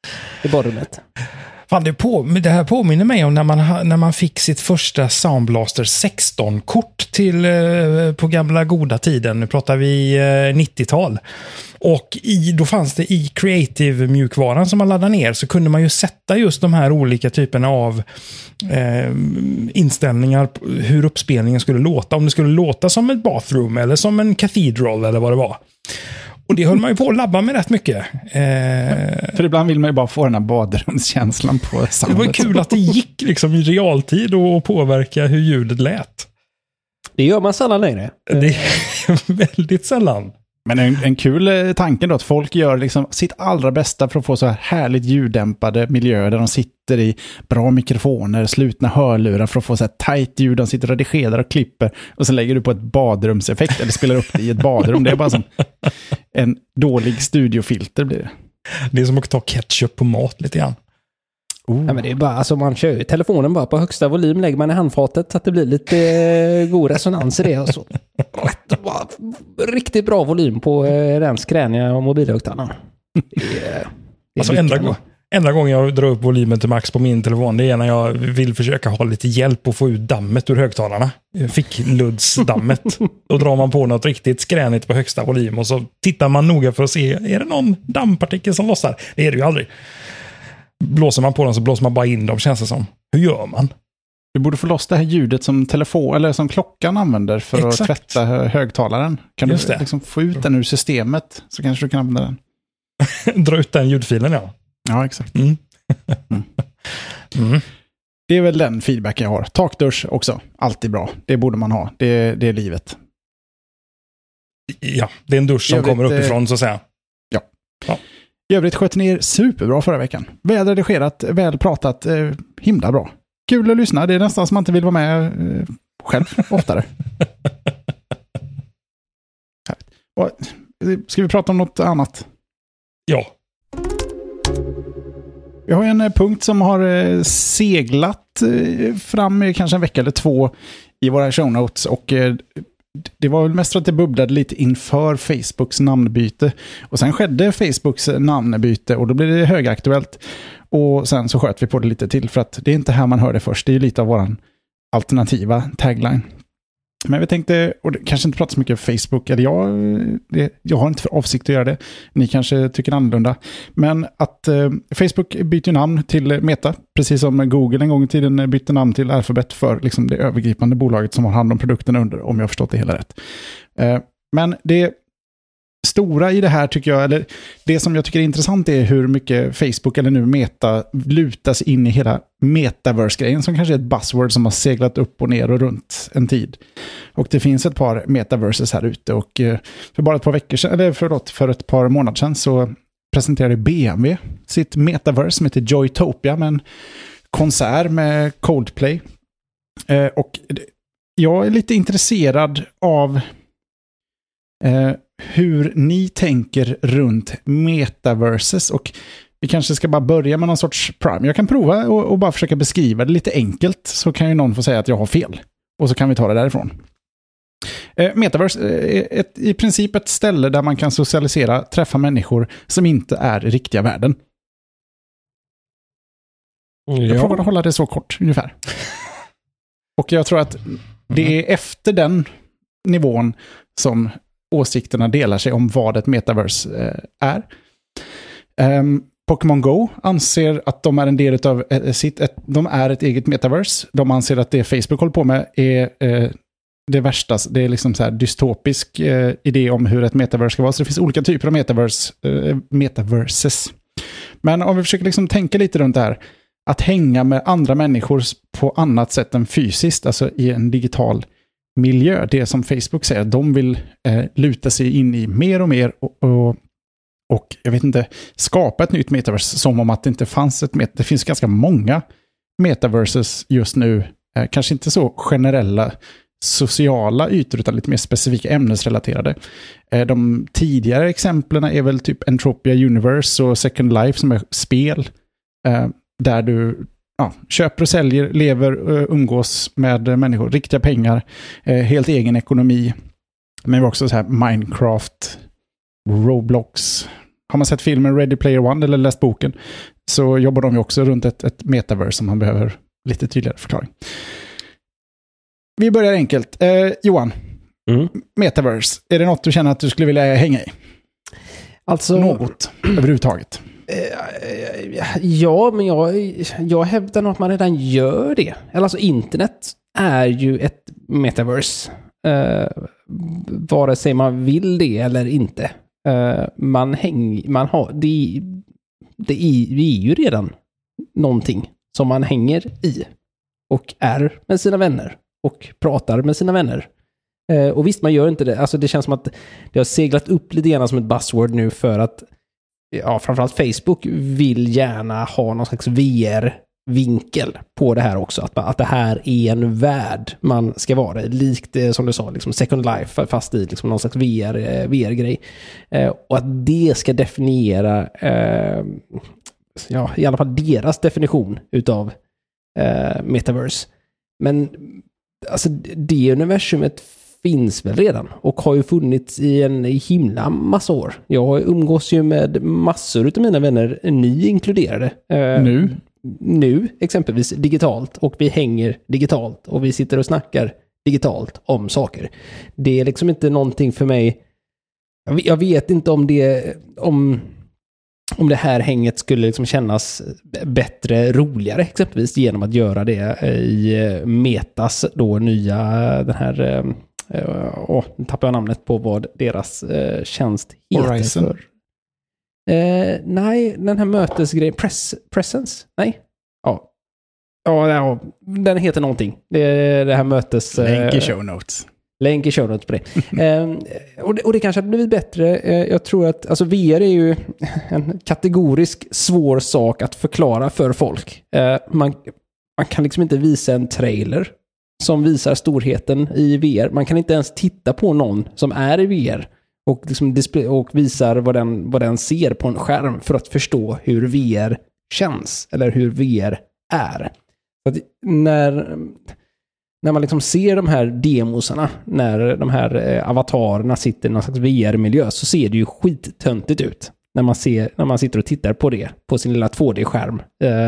i badrummet. Fan, det här påminner mig om när man fick sitt första Sound Blaster 16-kort på gamla goda tiden. Nu pratar vi 90-tal. Och då fanns det i Creative-mjukvaran som man laddade ner, så kunde man ju sätta just de här olika typerna av inställningar hur uppspelningen skulle låta. Om det skulle låta som ett bathroom eller som en cathedral eller vad det var. Och det höll man ju på att labba med rätt mycket. För ibland vill man ju bara få den här badrumskänslan på soundet. Det var kul att det gick liksom i realtid och påverka hur ljudet lät. Det gör man sällan längre. Det är väldigt sällan. Men en kul tanke då, att folk gör liksom sitt allra bästa för att få så här härligt ljuddämpade miljöer där de sitter i bra mikrofoner, slutna hörlurar för att få så här tajt ljud. De sitter och redigerar och klipper och så lägger du på ett badrumseffekt eller spelar upp det i ett badrum. Det är bara som en dålig studiofilter blir det. Det är som att ta ketchup på mat lite grann. Ja, men det är bara, alltså man kör ju telefonen bara på högsta volym, lägger man i handfatet så att det blir lite god resonans i det. Och så. Riktigt bra volym på den skräniga mobilhögtalaren. Alltså enda gången jag drar upp volymen till max på min telefon, det är när jag vill försöka ha lite hjälp att få ut dammet ur högtalarna. Fickluddsdammet. Då drar man på något riktigt skränigt på högsta volym och så tittar man noga för att se, är det någon dammpartikel som lossar? Det är det ju aldrig. Blåser man på dem så blåser man bara in dem, känns det som. Hur gör man? Du borde få loss det här ljudet som telefon eller som klockan använder för att tvätta högtalaren. Kan du liksom få ut den ur systemet så kanske du kan använda den. Dra ut den ljudfilen, ja. Ja, exakt. Det är väl den feedback jag har. Takdusch också. Alltid bra. Det borde man ha. Det är livet. Ja, det är en dusch som kommer uppifrån så att säga. Ja. I övrigt sköt ner superbra förra veckan. Väl redigerat, väl pratat, himla bra. Kul att lyssna. Det är nästan som man inte vill vara med själv oftare. Ska vi prata om något annat? Ja. Vi har en punkt som har seglat fram kanske en vecka eller två i våra show notes och det var väl mest för att det bubblade lite inför Facebooks namnbyte. Och sen skedde Facebooks namnbyte och då blev det högaktuellt. Och sen så sköt vi på det lite till för att det är inte här man hör det först. Det är ju lite av våran alternativa tagline. Men vi tänkte, och det kanske inte pratar så mycket om Facebook, eller jag har inte för avsikt att göra det. Ni kanske tycker annorlunda. Men att Facebook byter namn till Meta, precis som Google en gång i tiden bytte namn till Alphabet för liksom det övergripande bolaget som har hand om produkten under, om jag har förstått det hela rätt. Men det stora i det här tycker jag, eller det som jag tycker är intressant är hur mycket Facebook eller nu Meta lutas in i hela metaverse-grejen som kanske är ett buzzword som har seglat upp och ner och runt en tid. Och det finns ett par metaverses här ute och för bara ett par veckor sedan, eller för ett par månader sedan så presenterade BMW sitt metaverse som heter Joytopia med en konsert med Coldplay. Och jag är lite intresserad av hur ni tänker runt metaverses och vi kanske ska bara börja med någon sorts prime. Jag kan prova och bara försöka beskriva det lite enkelt så kan ju någon få säga att jag har fel och så kan vi ta det därifrån. Metaverse är i princip ett ställe där man kan socialisera, träffa människor som inte är i riktiga världen. Jag provar att hålla det så kort ungefär. Och jag tror att det är efter den nivån som åsikterna delar sig om vad ett metaverse är. Pokémon Go anser att de är en del av de är ett eget metaverse. De anser att det Facebook håller på med är det värsta. Det är liksom så här dystopisk idé om hur ett metaverse ska vara. Så det finns olika typer av metaverses. Men om vi försöker liksom tänka lite runt det här. Att hänga med andra människor på annat sätt än fysiskt, alltså i en digital miljö. Det som Facebook säger, de vill luta sig in i mer och mer och jag vet inte, skapa ett nytt metaverse som om att det inte fanns ett metaverse. Det finns ganska många metaverses just nu, kanske inte så generella sociala ytor utan lite mer specifika ämnesrelaterade. De tidigare exemplen är väl typ Entropia Universe och Second Life som är spel där du köper och säljer, lever, umgås med människor, riktiga pengar, helt egen ekonomi. Men också så här Minecraft, Roblox, har man sett filmen Ready Player One eller läst boken så jobbar de ju också runt ett metaverse som man behöver lite tydligare förklaring. Vi börjar enkelt. Johan, metaverse, är det något du känner att du skulle vilja hänga i? Alltså, något överhuvudtaget? Ja, men jag hävdar nog att man redan gör det. Eller alltså internet är ju ett metaverse. Vare sig man vill det eller inte. Det är ju redan någonting som man hänger i och är med sina vänner och pratar med sina vänner. Och visst, man gör inte det. Alltså det känns som att det har seglat upp lite grann som ett buzzword nu för att framförallt Facebook vill gärna ha någon slags VR-vinkel på det här också. Att det här är en värld man ska vara i. Likt som du sa, liksom Second Life fast i liksom någon slags VR-grej. Och att det ska definiera i alla fall deras definition utav metaverse. Men alltså det universumet finns väl redan och har ju funnits i en himla massa år. Jag umgås ju med massor av mina vänner, ni inkluderade. Nu, exempelvis digitalt, och vi hänger digitalt och vi sitter och snackar digitalt om saker. Det är liksom inte någonting för mig. Jag vet inte om det här hänget skulle liksom kännas bättre, roligare exempelvis genom att göra det i Metas då nya den här nu tappar jag namnet på vad deras tjänst heter. Horizon. Nej, den här mötesgrejen Presence? Nej. Ja, den heter någonting. Det här mötes... Länk i show notes. Länk i show notes på det. Och det kanske hade blivit bättre. Jag tror att alltså VR är ju en kategorisk svår sak att förklara för folk. Man kan liksom inte visa en trailer som visar storheten i VR. Man kan inte ens titta på någon som är i VR och, liksom och visar vad den ser på en skärm för att förstå hur VR känns eller hur VR är. Så att när man liksom ser de här demosarna, när de här avatarerna sitter i någon slags VR-miljö, så ser det ju skittöntigt ut. När man sitter och tittar på det på sin lilla 2D-skärm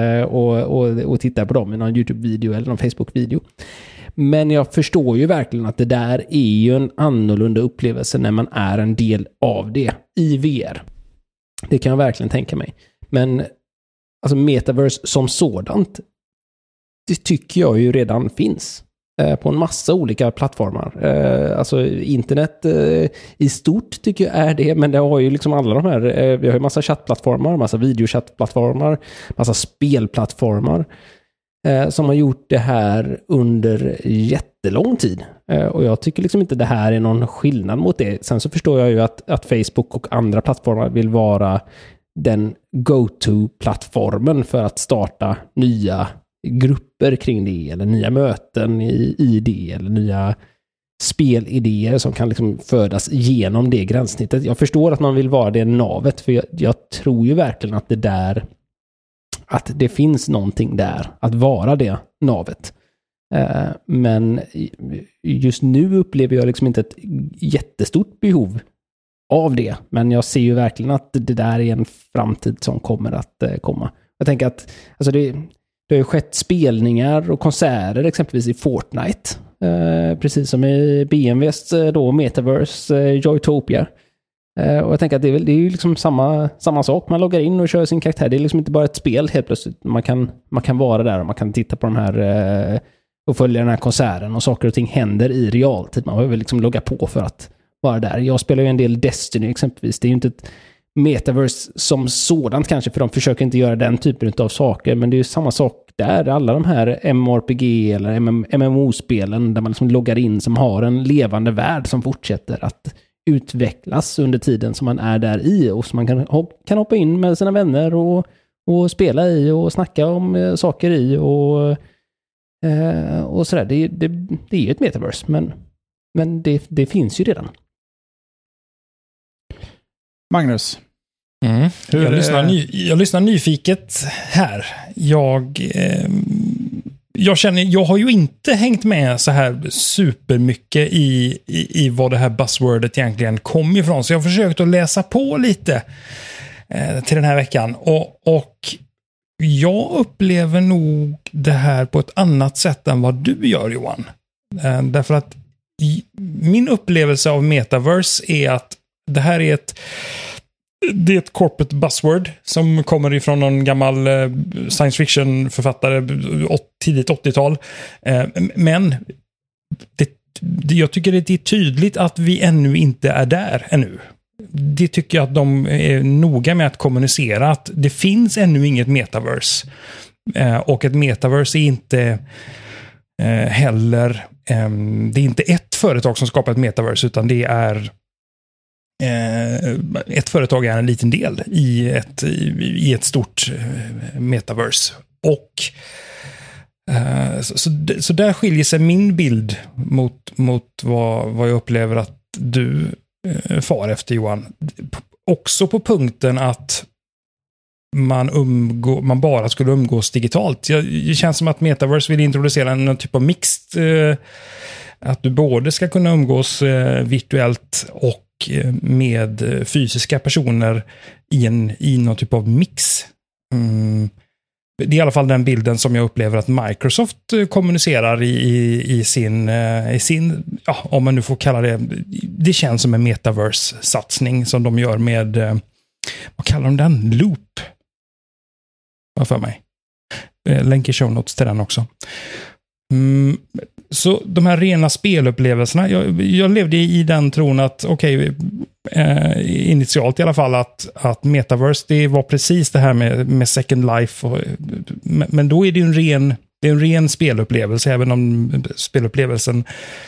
och tittar på dem i någon YouTube-video eller någon Facebook-video. Men jag förstår ju verkligen att det där är ju en annorlunda upplevelse när man är en del av det i VR. Det kan jag verkligen tänka mig. Men alltså metaverse som sådant, det tycker jag ju redan finns på en massa olika plattformar. Alltså internet i stort tycker jag är det, men det har ju liksom alla de här, vi har ju massa chattplattformar, massa videochattplattformar, massa spelplattformar som har gjort det här under jättelång tid. Och jag tycker liksom inte det här är någon skillnad mot det. Sen så förstår jag ju att Facebook och andra plattformar vill vara den go-to-plattformen för att starta nya grupper kring det, eller nya möten i det, eller nya spelidéer som kan liksom födas genom det gränssnittet. Jag förstår att man vill vara det navet, för jag tror ju verkligen att att det finns någonting där att vara det navet. Men just nu upplever jag liksom inte ett jättestort behov av det, men jag ser ju verkligen att det där är en framtid som kommer att komma. Jag tänker att alltså det har ju skett spelningar och konserter exempelvis i Fortnite. Precis som i BMWs då Metaverse Joytopia. Och jag tänker att det är ju liksom samma sak. Man loggar in och kör sin karaktär. Det är liksom inte bara ett spel helt plötsligt. Man kan vara där och man kan titta på de här och följa den här konserten, och saker och ting händer i realtid. Man behöver liksom logga på för att vara där. Jag spelar ju en del Destiny exempelvis. Det är ju inte ett metaverse som sådant kanske, för de försöker inte göra den typen av saker, men det är ju samma sak där. Alla de här MMORPG eller MMO-spelen där man liksom loggar in, som har en levande värld som fortsätter att utvecklas under tiden som man är där i, och som man kan hoppa in med sina vänner och spela i och snacka om saker i och sådär. Det är ju ett metaverse, men det finns ju redan. Magnus? Jag lyssnar nyfiket här. Jag har ju inte hängt med så här supermycket i vad det här buzzwordet egentligen kom ifrån. Så jag har försökt att läsa på lite. till den här veckan. Och jag upplever nog det här på ett annat sätt än vad du gör, Johan. Därför att min upplevelse av metaverse är att det här är det är ett corporate buzzword som kommer ifrån någon gammal science fiction-författare tidigt 80-tal. Men jag tycker det är tydligt att vi ännu inte är där ännu. Det tycker jag att de är noga med att kommunicera, att det finns ännu inget metaverse. Och ett metaverse är inte heller det är inte ett företag som skapar ett metaverse, utan det är ett företag är en liten del i ett stort metaverse. Och så där skiljer sig min bild mot vad jag upplever att du far efter, Johan. Också på punkten att man bara skulle umgås digitalt. Det känns som att metaverse vill introducera en typ av mixed, att du både ska kunna umgås virtuellt och med fysiska personer i någon typ av mix. Det är i alla fall den bilden som jag upplever att Microsoft kommunicerar i sin ja, om man nu får kalla det känns som en metaverse-satsning som de gör med, vad kallar de den? Loop. Vad för mig. Länk i show notes till den också. Så de här rena spelupplevelserna, jag levde i den tron att initialt i alla fall att metaverse, det var precis det här med Second Life men då är det ju en ren spelupplevelse, även om spelupplevelsen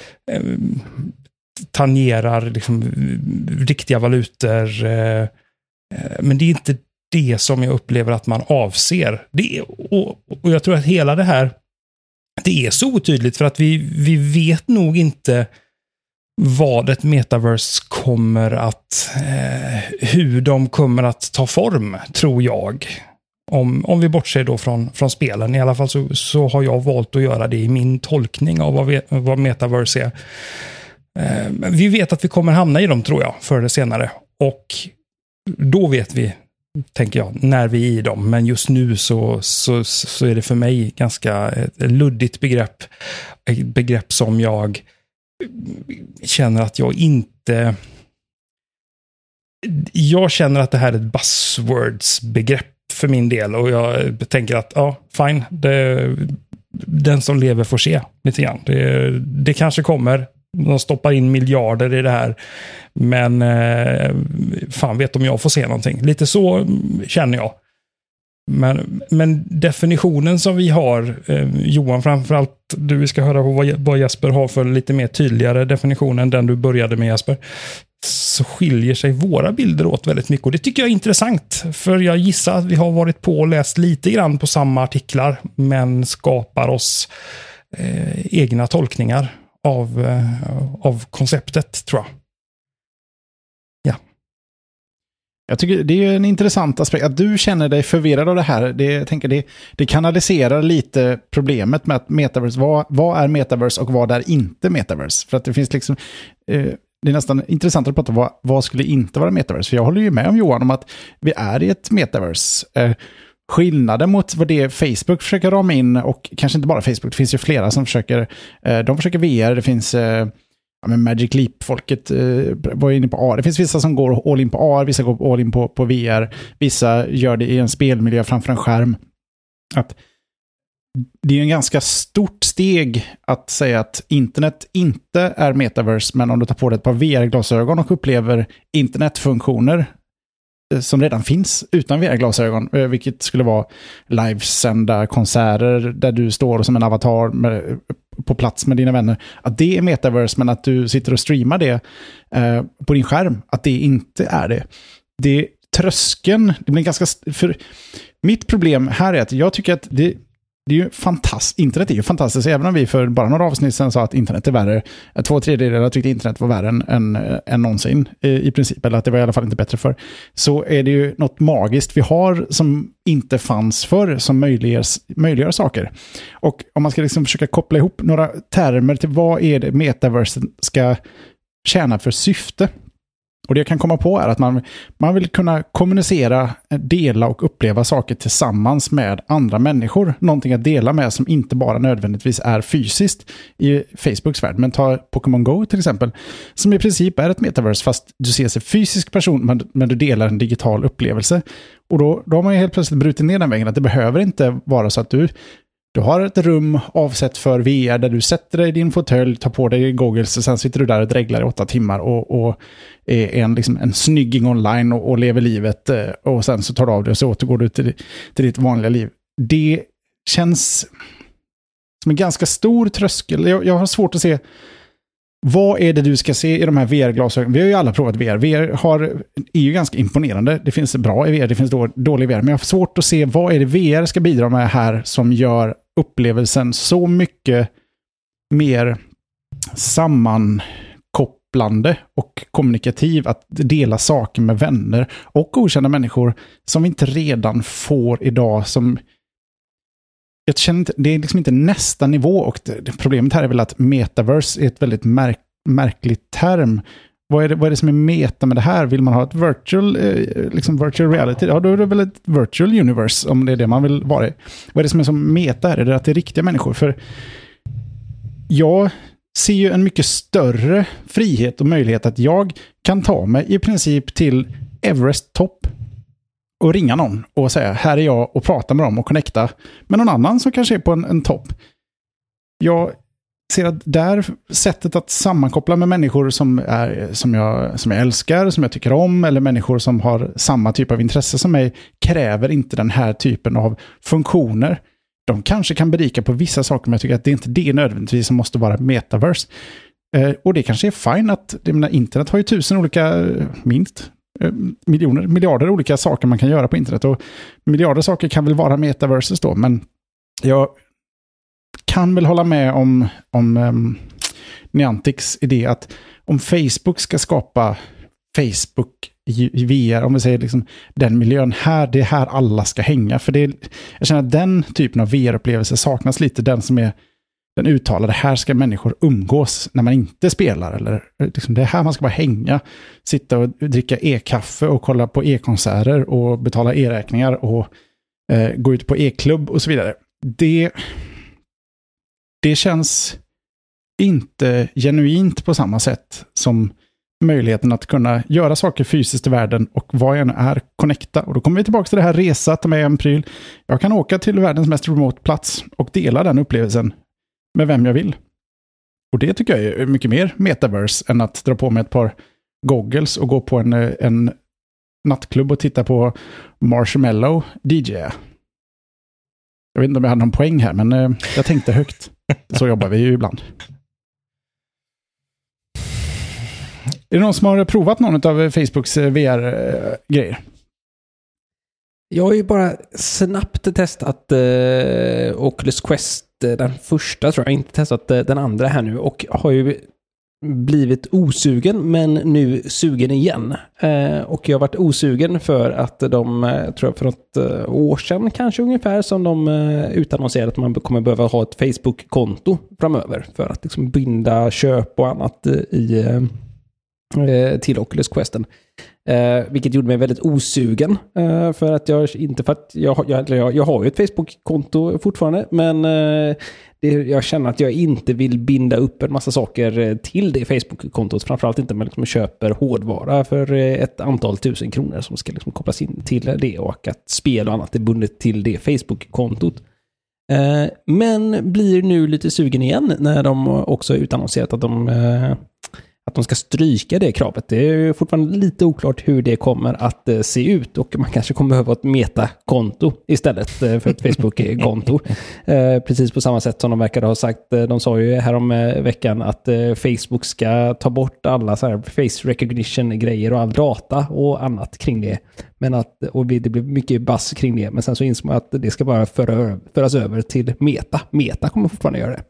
tangerar liksom riktiga valutor, men det är inte det som jag upplever att man avser. Och jag tror att hela det här, det är så otydligt för att vi vet nog inte vad ett metaverse kommer att hur de kommer att ta form, tror jag. Om vi bortser då från spelen. I alla fall så har jag valt att göra det i min tolkning av vad metaverse är. Vi vet att vi kommer hamna i dem, tror jag, förr eller senare. Och då vet vi, tänker jag, när vi är i dem. Men just nu så är det för mig ganska ett luddigt begrepp. Ett begrepp som jag känner att jag känner att det här är ett buzzwords-begrepp för min del. Och jag tänker att, ja, fine. Den som lever får se lite grann. Det kanske kommer. De stoppar in miljarder i det här. Men fan vet om jag får se någonting. Lite så känner jag. Men definitionen som vi har, Johan, framförallt du ska höra på vad Jesper har för lite mer tydligare definition än den du började med, Jesper. Så skiljer sig våra bilder åt väldigt mycket. Och det tycker jag är intressant. För jag gissar att vi har varit på och läst lite grann på samma artiklar. Men skapar oss egna tolkningar av konceptet, tror jag. Ja. Jag tycker det är en intressant aspekt. Att du känner dig förvirrad av det här. Jag tänker det kanaliserar lite problemet med att metaverse, vad är metaverse och vad är inte metaverse? För att det finns liksom... det är nästan intressant att prata om vad skulle inte vara metaverse. För jag håller ju med om Johan om att vi är i ett metaverse. Skillnaden mot vad det Facebook försöker rama in, och kanske inte bara Facebook, det finns ju flera som försöker, de försöker VR, det finns Magic Leap-folket var inne på AR, det finns vissa som går all in på AR, vissa går all in på VR, vissa gör det i en spelmiljö framför en skärm. Att det är en ganska stort steg att säga att internet inte är metaverse, men om du tar på dig ett par VR-glasögon och upplever internetfunktioner som redan finns utan VR-glasögon, vilket skulle vara livesända konserter där du står som en avatar på plats med dina vänner, att det är metaverse, men att du sitter och streamar det på din skärm, att det inte är det. Det tröskeln, det blir ganska... För mitt problem här är att jag tycker att det är ju fantastiskt. Internet är ju fantastiskt. Även om vi för bara några avsnitt sedan sa att internet är värre. 2/3 tyckte internet var värre än någonsin i princip. Eller att det var i alla fall inte bättre för. Så är det ju något magiskt vi har som inte fanns förr, som möjliggör saker. Och om man ska liksom försöka koppla ihop några termer till vad är det metaverse ska tjäna för syfte, Och det jag kan komma på är att man vill kunna kommunicera, dela och uppleva saker tillsammans med andra människor. Någonting att dela med som inte bara nödvändigtvis är fysiskt i Facebooks värld. Men ta Pokémon Go till exempel, som i princip är ett metaverse fast du ses en fysisk person men du delar en digital upplevelse. Och då har man ju helt plötsligt brutit ner den vägen att det behöver inte vara så att du har ett rum avsett för VR där du sätter dig i din fåtölj, tar på dig goggles och sen sitter du där och dreglar i 8 timmar och är en snygging online och lever livet och sen så tar du av det och så återgår du till ditt vanliga liv. Det känns som en ganska stor tröskel. Jag har svårt att se vad är det du ska se i de här VR-glasögonen. Vi har ju alla provat VR. VR är ju ganska imponerande. Det finns bra i VR, det finns dålig VR. Men jag har svårt att se vad är det VR ska bidra med här som gör upplevelsen så mycket mer sammankopplande och kommunikativ att dela saker med vänner och okända människor som vi inte redan får idag. Som jag känner inte, det är liksom inte nästa nivå, och problemet här är väl att metaverse är ett väldigt märkligt term. Vad är det som är meta med det här? Vill man ha ett virtual reality? Ja, då är det väl ett virtual universe om det är det man vill vara i. Vad är det som är som meta här? Är det att det är riktiga människor? För jag ser ju en mycket större frihet och möjlighet att jag kan ta mig i princip till Everest topp och ringa någon och säga här är jag och prata med dem och connecta med någon annan som kanske är på en topp. Jag ser att där sättet att sammankoppla med människor som jag älskar, som jag tycker om, eller människor som har samma typ av intresse som mig, kräver inte den här typen av funktioner. De kanske kan berika på vissa saker, men jag tycker att det är inte det nödvändigtvis som måste vara metaverse. Och det kanske är fine att internet har ju 1000 olika, minst miljarder olika saker man kan göra på internet, och miljarder saker kan väl vara metaverses då, men jag kan väl hålla med om Niantics idé att om Facebook ska skapa Facebook i VR, om vi säger liksom den miljön här, det är här alla ska hänga, för jag känner att den typen av VR-upplevelse saknas lite, den som är den uttalade, här ska människor umgås när man inte spelar, eller liksom det är här man ska bara hänga, sitta och dricka e-kaffe och kolla på e-konserter och betala e-räkningar och gå ut på e-klubb och så vidare. Det känns inte genuint på samma sätt som möjligheten att kunna göra saker fysiskt i världen och vad jag än är, connecta. Och då kommer vi tillbaka till det här resa, ta med en pryl. Jag kan åka till världens mest remote plats och dela den upplevelsen med vem jag vill. Och det tycker jag är mycket mer metaverse än att dra på mig ett par goggles och gå på en nattklubb och titta på Marshmallow DJ. Jag vet inte om jag hade någon poäng här, men jag tänkte högt. Så jobbar vi ju ibland. Är det någon som har provat någon av Facebooks VR-grejer? Jag har ju bara snabbt testat Oculus Quest, den första tror jag, inte testat den andra här nu, och har ju blivit osugen, men nu sugen igen. Och jag har varit osugen för att de, tror jag för något år sedan kanske ungefär, som de utannonserade att man kommer behöva ha ett Facebook-konto framöver för att liksom binda köp och annat till Oculus Questen. Vilket gjorde mig väldigt osugen, för att jag har ju ett Facebook-konto fortfarande, men jag känner att jag inte vill binda upp en massa saker till det Facebook-kontot, framförallt inte om man liksom köper hårdvara för ett antal 1000 kronor som ska liksom kopplas in till det, och att spel och annat är bundet till det Facebook-kontot. Men blir nu lite sugen igen när de också utannonserat att de ska stryka det kravet. Det är fortfarande lite oklart hur det kommer att se ut, och man kanske kommer behöva ett meta-konto istället för ett Facebook-konto. Precis på samma sätt som de verkar ha sagt. De sa ju här om veckan att Facebook ska ta bort alla så här face recognition-grejer och all data och annat kring det. Och det blir mycket bass kring det. Men sen så insåg man att det ska bara föras över till Meta. Meta kommer fortfarande göra det.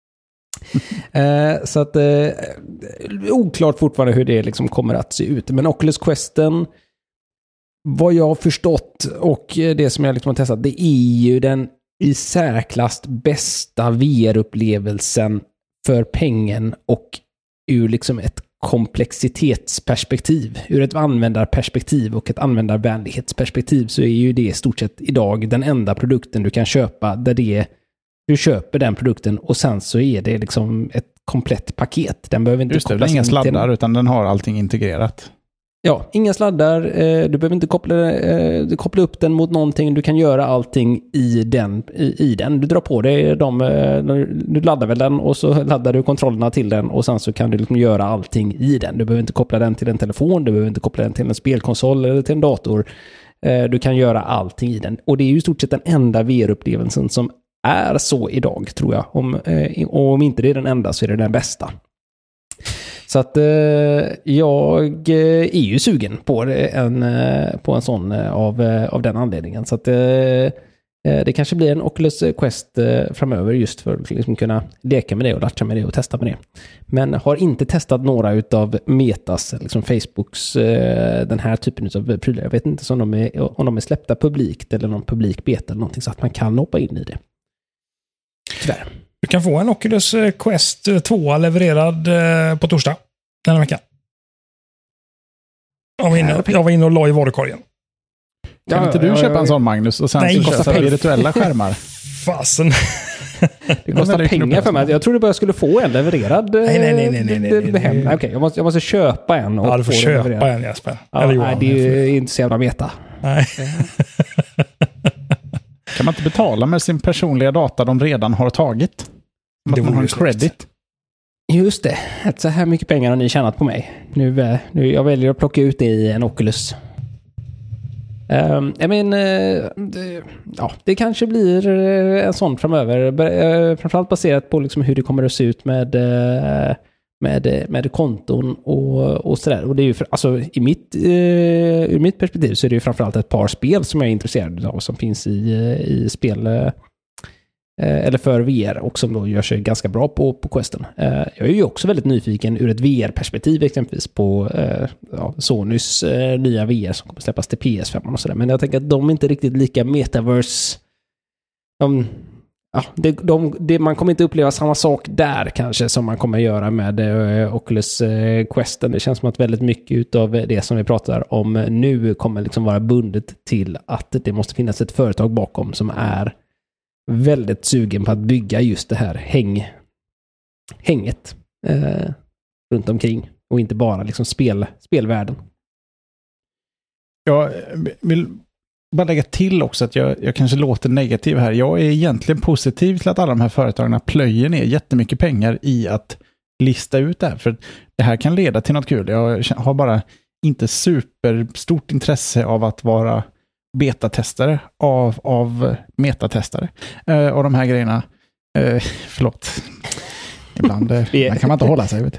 Så att oklart fortfarande hur det liksom kommer att se ut. Men Oculus Questen, vad jag har förstått och det som jag liksom har testat, det är ju den i särklass bästa VR-upplevelsen för pengen och ur liksom ett komplexitetsperspektiv, ur ett användarperspektiv och ett användarvänlighetsperspektiv, så är ju det i stort sett idag den enda produkten du kan köpa där du köper den produkten och sen så är det liksom ett komplett paket. Den behöver inte kopplas inga in sladdar utan den har allting integrerat. Ja, inga sladdar. Du behöver inte koppla upp den mot någonting. Du kan göra allting i den. Du drar på dig du laddar väl den och så laddar du kontrollerna till den och sen så kan du liksom göra allting i den. Du behöver inte koppla den till en telefon, du behöver inte koppla den till en spelkonsol eller till en dator. Du kan göra allting i den. Och det är ju i stort sett den enda VR-upplevelsen som är så idag, tror jag. Om inte det är den enda så är det den bästa. Så att jag är ju sugen på en sån av den anledningen. Så att det kanske blir en Oculus Quest framöver just för att liksom kunna leka med det och latcha med det och testa med det. Men har inte testat några utav Metas, liksom Facebooks, den här typen av prylar. Jag vet inte om de är släppta publikt eller någon publik beta eller någonting så att man kan hoppa in i det. Tyvärr. Du kan få en Oculus Quest 2 levererad på torsdag den här veckan. Jag var inne och la i varukorgen. Kan inte du köpa en sån, Magnus? Och sen så kostar virtuella skärmar. Fasen. Det kostar pengar för mig. Jag trodde bara jag skulle få en levererad. Nej. Okej, jag måste köpa en. Ja, du får köpa en, Jesper. Ja, nej, det är ju inte så jävla meta. Nej. Kan man inte betala med sin personliga data de redan har tagit? Det man har en credit. Just det. Så här mycket pengar har ni tjänat på mig. Nu jag väljer att plocka ut det i en Oculus. Det kanske blir en sån framöver. Framförallt baserat på liksom hur det kommer att se ut med konton och sådär. Och det är ju ur mitt perspektiv så är det ju framförallt ett par spel som jag är intresserad av som finns i spel eller för VR och som då gör sig ganska bra på Questen. Jag är ju också väldigt nyfiken ur ett VR-perspektiv exempelvis på Sonys nya VR som kommer släppas till PS5 och sådär. Men jag tänker att de är inte riktigt lika metaverse. Man kommer inte uppleva samma sak där kanske som man kommer göra med Oculus Questen. Det känns som att väldigt mycket av det som vi pratar om nu kommer liksom vara bundet till att det måste finnas ett företag bakom som är väldigt sugen på att bygga just det här hänget runt omkring och inte bara liksom spelvärlden. Jag vill bara lägga till också att jag kanske låter negativ här. Jag är egentligen positiv till att alla de här företagen plöjer ner jättemycket pengar i att lista ut det här. För det här kan leda till något kul. Jag har bara inte superstort intresse av att vara betatestare av metatestare och de här grejerna. Förlåt. Ibland man kan man inte hålla sig. Vet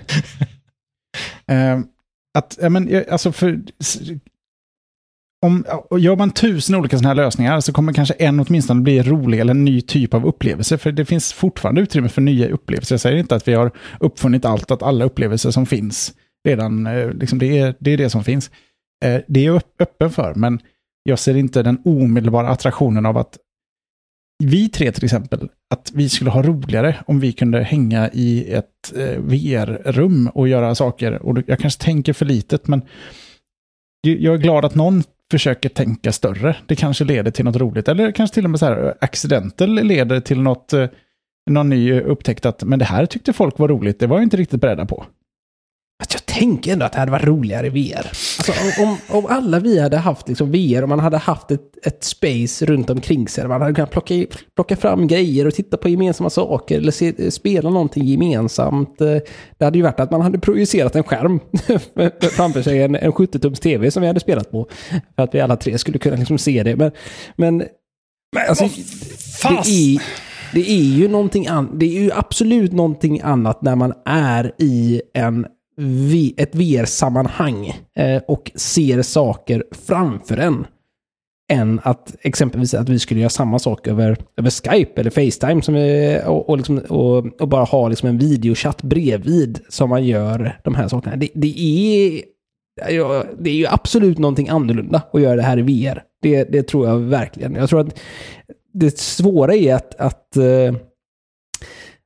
om gör man 1000 olika sådana här lösningar så kommer kanske en åtminstone bli rolig eller en ny typ av upplevelse. För det finns fortfarande utrymme för nya upplevelser. Jag säger inte att vi har uppfunnit allt, att alla upplevelser som finns redan, liksom det är det som finns. Det är jag öppen för, men jag ser inte den omedelbara attraktionen av att vi tre till exempel, att vi skulle ha roligare om vi kunde hänga i ett VR-rum och göra saker. Och jag kanske tänker för litet, men jag är glad att någon försöker tänka större. Det kanske leder till något roligt. Eller kanske till och med så här accidental leder till någon ny upptäckt att men det här tyckte folk var roligt. Det var jag inte riktigt beredda på. Jag tänker ändå att det hade varit roligare i VR. Alltså, om alla vi hade haft liksom VR och man hade haft ett space runt omkring sig. Man hade kunnat plocka fram grejer och titta på gemensamma saker eller spela någonting gemensamt. Det hade ju varit att man hade projicerat en skärm framför sig, en 70-tums tv som vi hade spelat på. För att vi alla tre skulle kunna liksom se det. Men alltså, det är ju någonting annat. Det är ju absolut någonting annat när man är i ett VR-sammanhang och ser saker framför en än att exempelvis att vi skulle göra samma sak över Skype eller FaceTime och bara ha liksom en videochatt bredvid som man gör de här sakerna. Det är ju absolut någonting annorlunda att göra det här i VR. Det tror jag verkligen. Jag tror att det svåra är att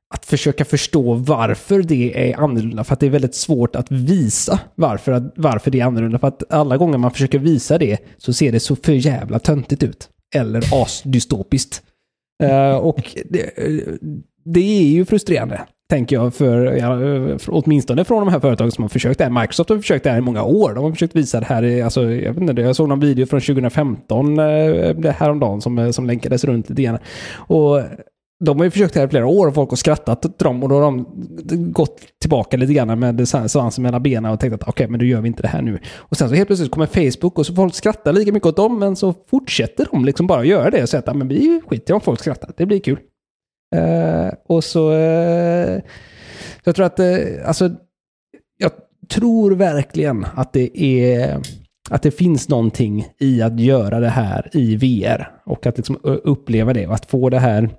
att försöka förstå varför det är annorlunda. För att det är väldigt svårt att visa varför det är annorlunda. För att alla gånger man försöker visa det så ser det så för jävla töntigt ut. Eller asdystopiskt. Och det är ju frustrerande, tänker jag, för åtminstone från de här företagen som har försökt det här. Microsoft har försökt det här i många år. De har försökt visa det här, alltså, jag vet inte, jag såg någon video från 2015 det häromdagen som länkades runt lite grann. Och de har ju försökt det här i flera år och folk har skrattat till dem och då har de gått tillbaka lite grann med svansen mellan benen och tänkt att okej, men då gör vi inte det här nu. Och sen så helt plötsligt kommer Facebook och så folk skrattar lika mycket åt dem, men så fortsätter de liksom bara göra det och säga att men vi skiter om folk skrattar, det blir kul. Och så jag tror att alltså jag tror verkligen att det finns någonting i att göra det här i VR och att liksom uppleva det och att få det här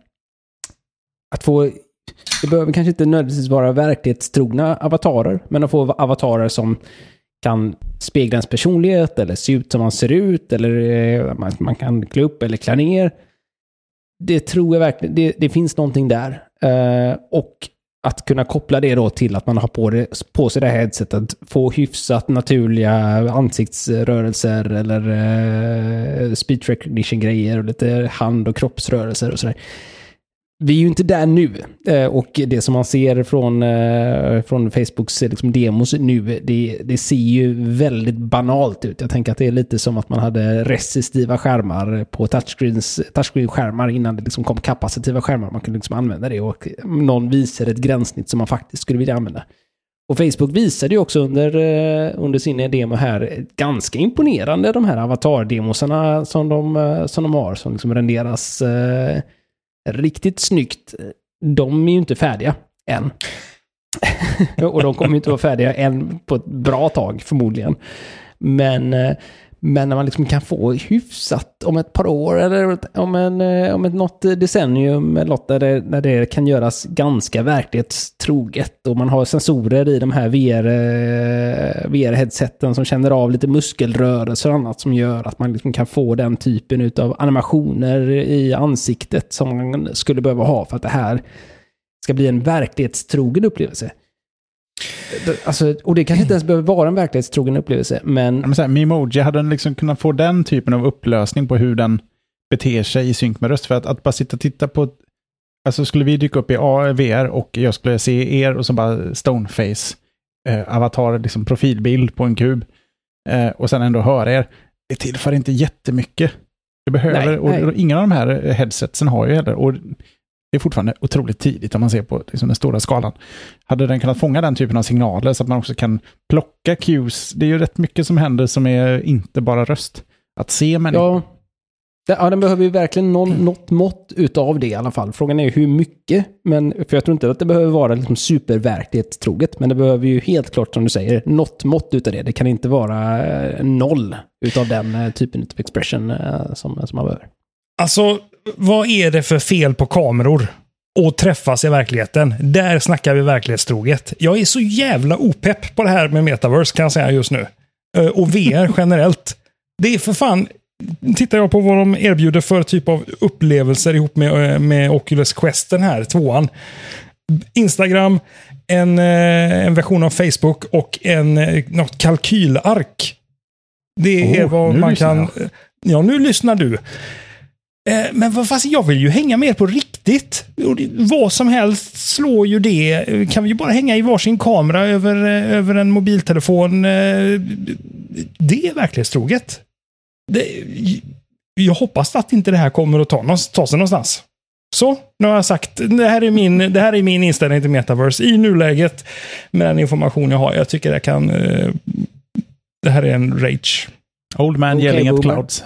det behöver kanske inte nödvändigtvis vara verklighetstrogna avatarer, men att få avatarer som kan spegla ens personlighet eller se ut som man ser ut eller man kan klä upp eller klä ner. Det tror jag verkligen, det finns någonting där. Och att kunna koppla det då till att man har på sig det här headsetet, få hyfsat naturliga ansiktsrörelser eller speech recognition-grejer och lite hand- och kroppsrörelser och sådär. Vi är ju inte där nu, och det som man ser från Facebooks liksom demos nu, det ser ju väldigt banalt ut. Jag tänker att det är lite som att man hade resistiva skärmar på touchscreen-skärmar innan det liksom kom kapacitiva skärmar. Man kunde liksom använda det och någon visar ett gränssnitt som man faktiskt skulle vilja använda. Och Facebook visade ju också under sin demo här ganska imponerande de här avatar-demosarna som de har, som liksom renderas riktigt snyggt. De är ju inte färdiga än. Och de kommer ju inte vara färdiga än på ett bra tag förmodligen. Men när man liksom kan få hyfsat om ett par år eller om något decennium eller något där det kan göras ganska verklighetstroget och man har sensorer i de här VR-headseten som känner av lite muskelrörelser och annat som gör att man liksom kan få den typen av animationer i ansiktet som man skulle behöva ha för att det här ska bli en verklighetstrogen upplevelse. Alltså, och det kanske inte ens behöver vara en verklighetstrogen upplevelse, men Memoji hade liksom kunnat få den typen av upplösning på hur den beter sig i synk med röst, för att bara sitta och titta på, alltså skulle vi dyka upp i VR och jag skulle se er och så bara stoneface avatar, liksom profilbild på en kub och sen ändå höra er, det tillför inte jättemycket. Det behöver, och ingen av de här headsetsen har ju heller, och det är fortfarande otroligt tidigt om man ser på liksom den stora skalan. Hade den kunnat fånga den typen av signaler så att man också kan plocka cues. Det är ju rätt mycket som händer som är inte bara röst. Att se människor. Ja, den behöver ju verkligen något mått utav det i alla fall. Frågan är ju hur mycket. För jag tror inte att det behöver vara liksom superverklighetstroget. Men det behöver ju helt klart, som du säger, något mått utav det. Det kan inte vara noll utav den typen av expression som man behöver. Alltså, vad är det för fel på kameror och träffas i verkligheten? Där snackar vi verklighetstroget. Jag är så jävla opepp på det här med Metaverse, kan jag säga just nu. Och VR generellt. Det är för fan, tittar jag på vad de erbjuder för typ av upplevelser ihop med Oculus Quest, den här 2:an. Instagram, en version av Facebook och något kalkylark. Det är vad man kan... Ja, nu lyssnar du. Men fast jag vill ju hänga med på riktigt. Vad som helst slår ju det. Kan vi ju bara hänga i varsin kamera över en mobiltelefon. Det är verklighetstroget. Jag hoppas att inte det här kommer att ta sig någonstans. Så, nu har jag sagt, det här är min inställning till Metaverse i nuläget med den information jag har. Jag tycker det här är en rage. Old man yelling at clouds.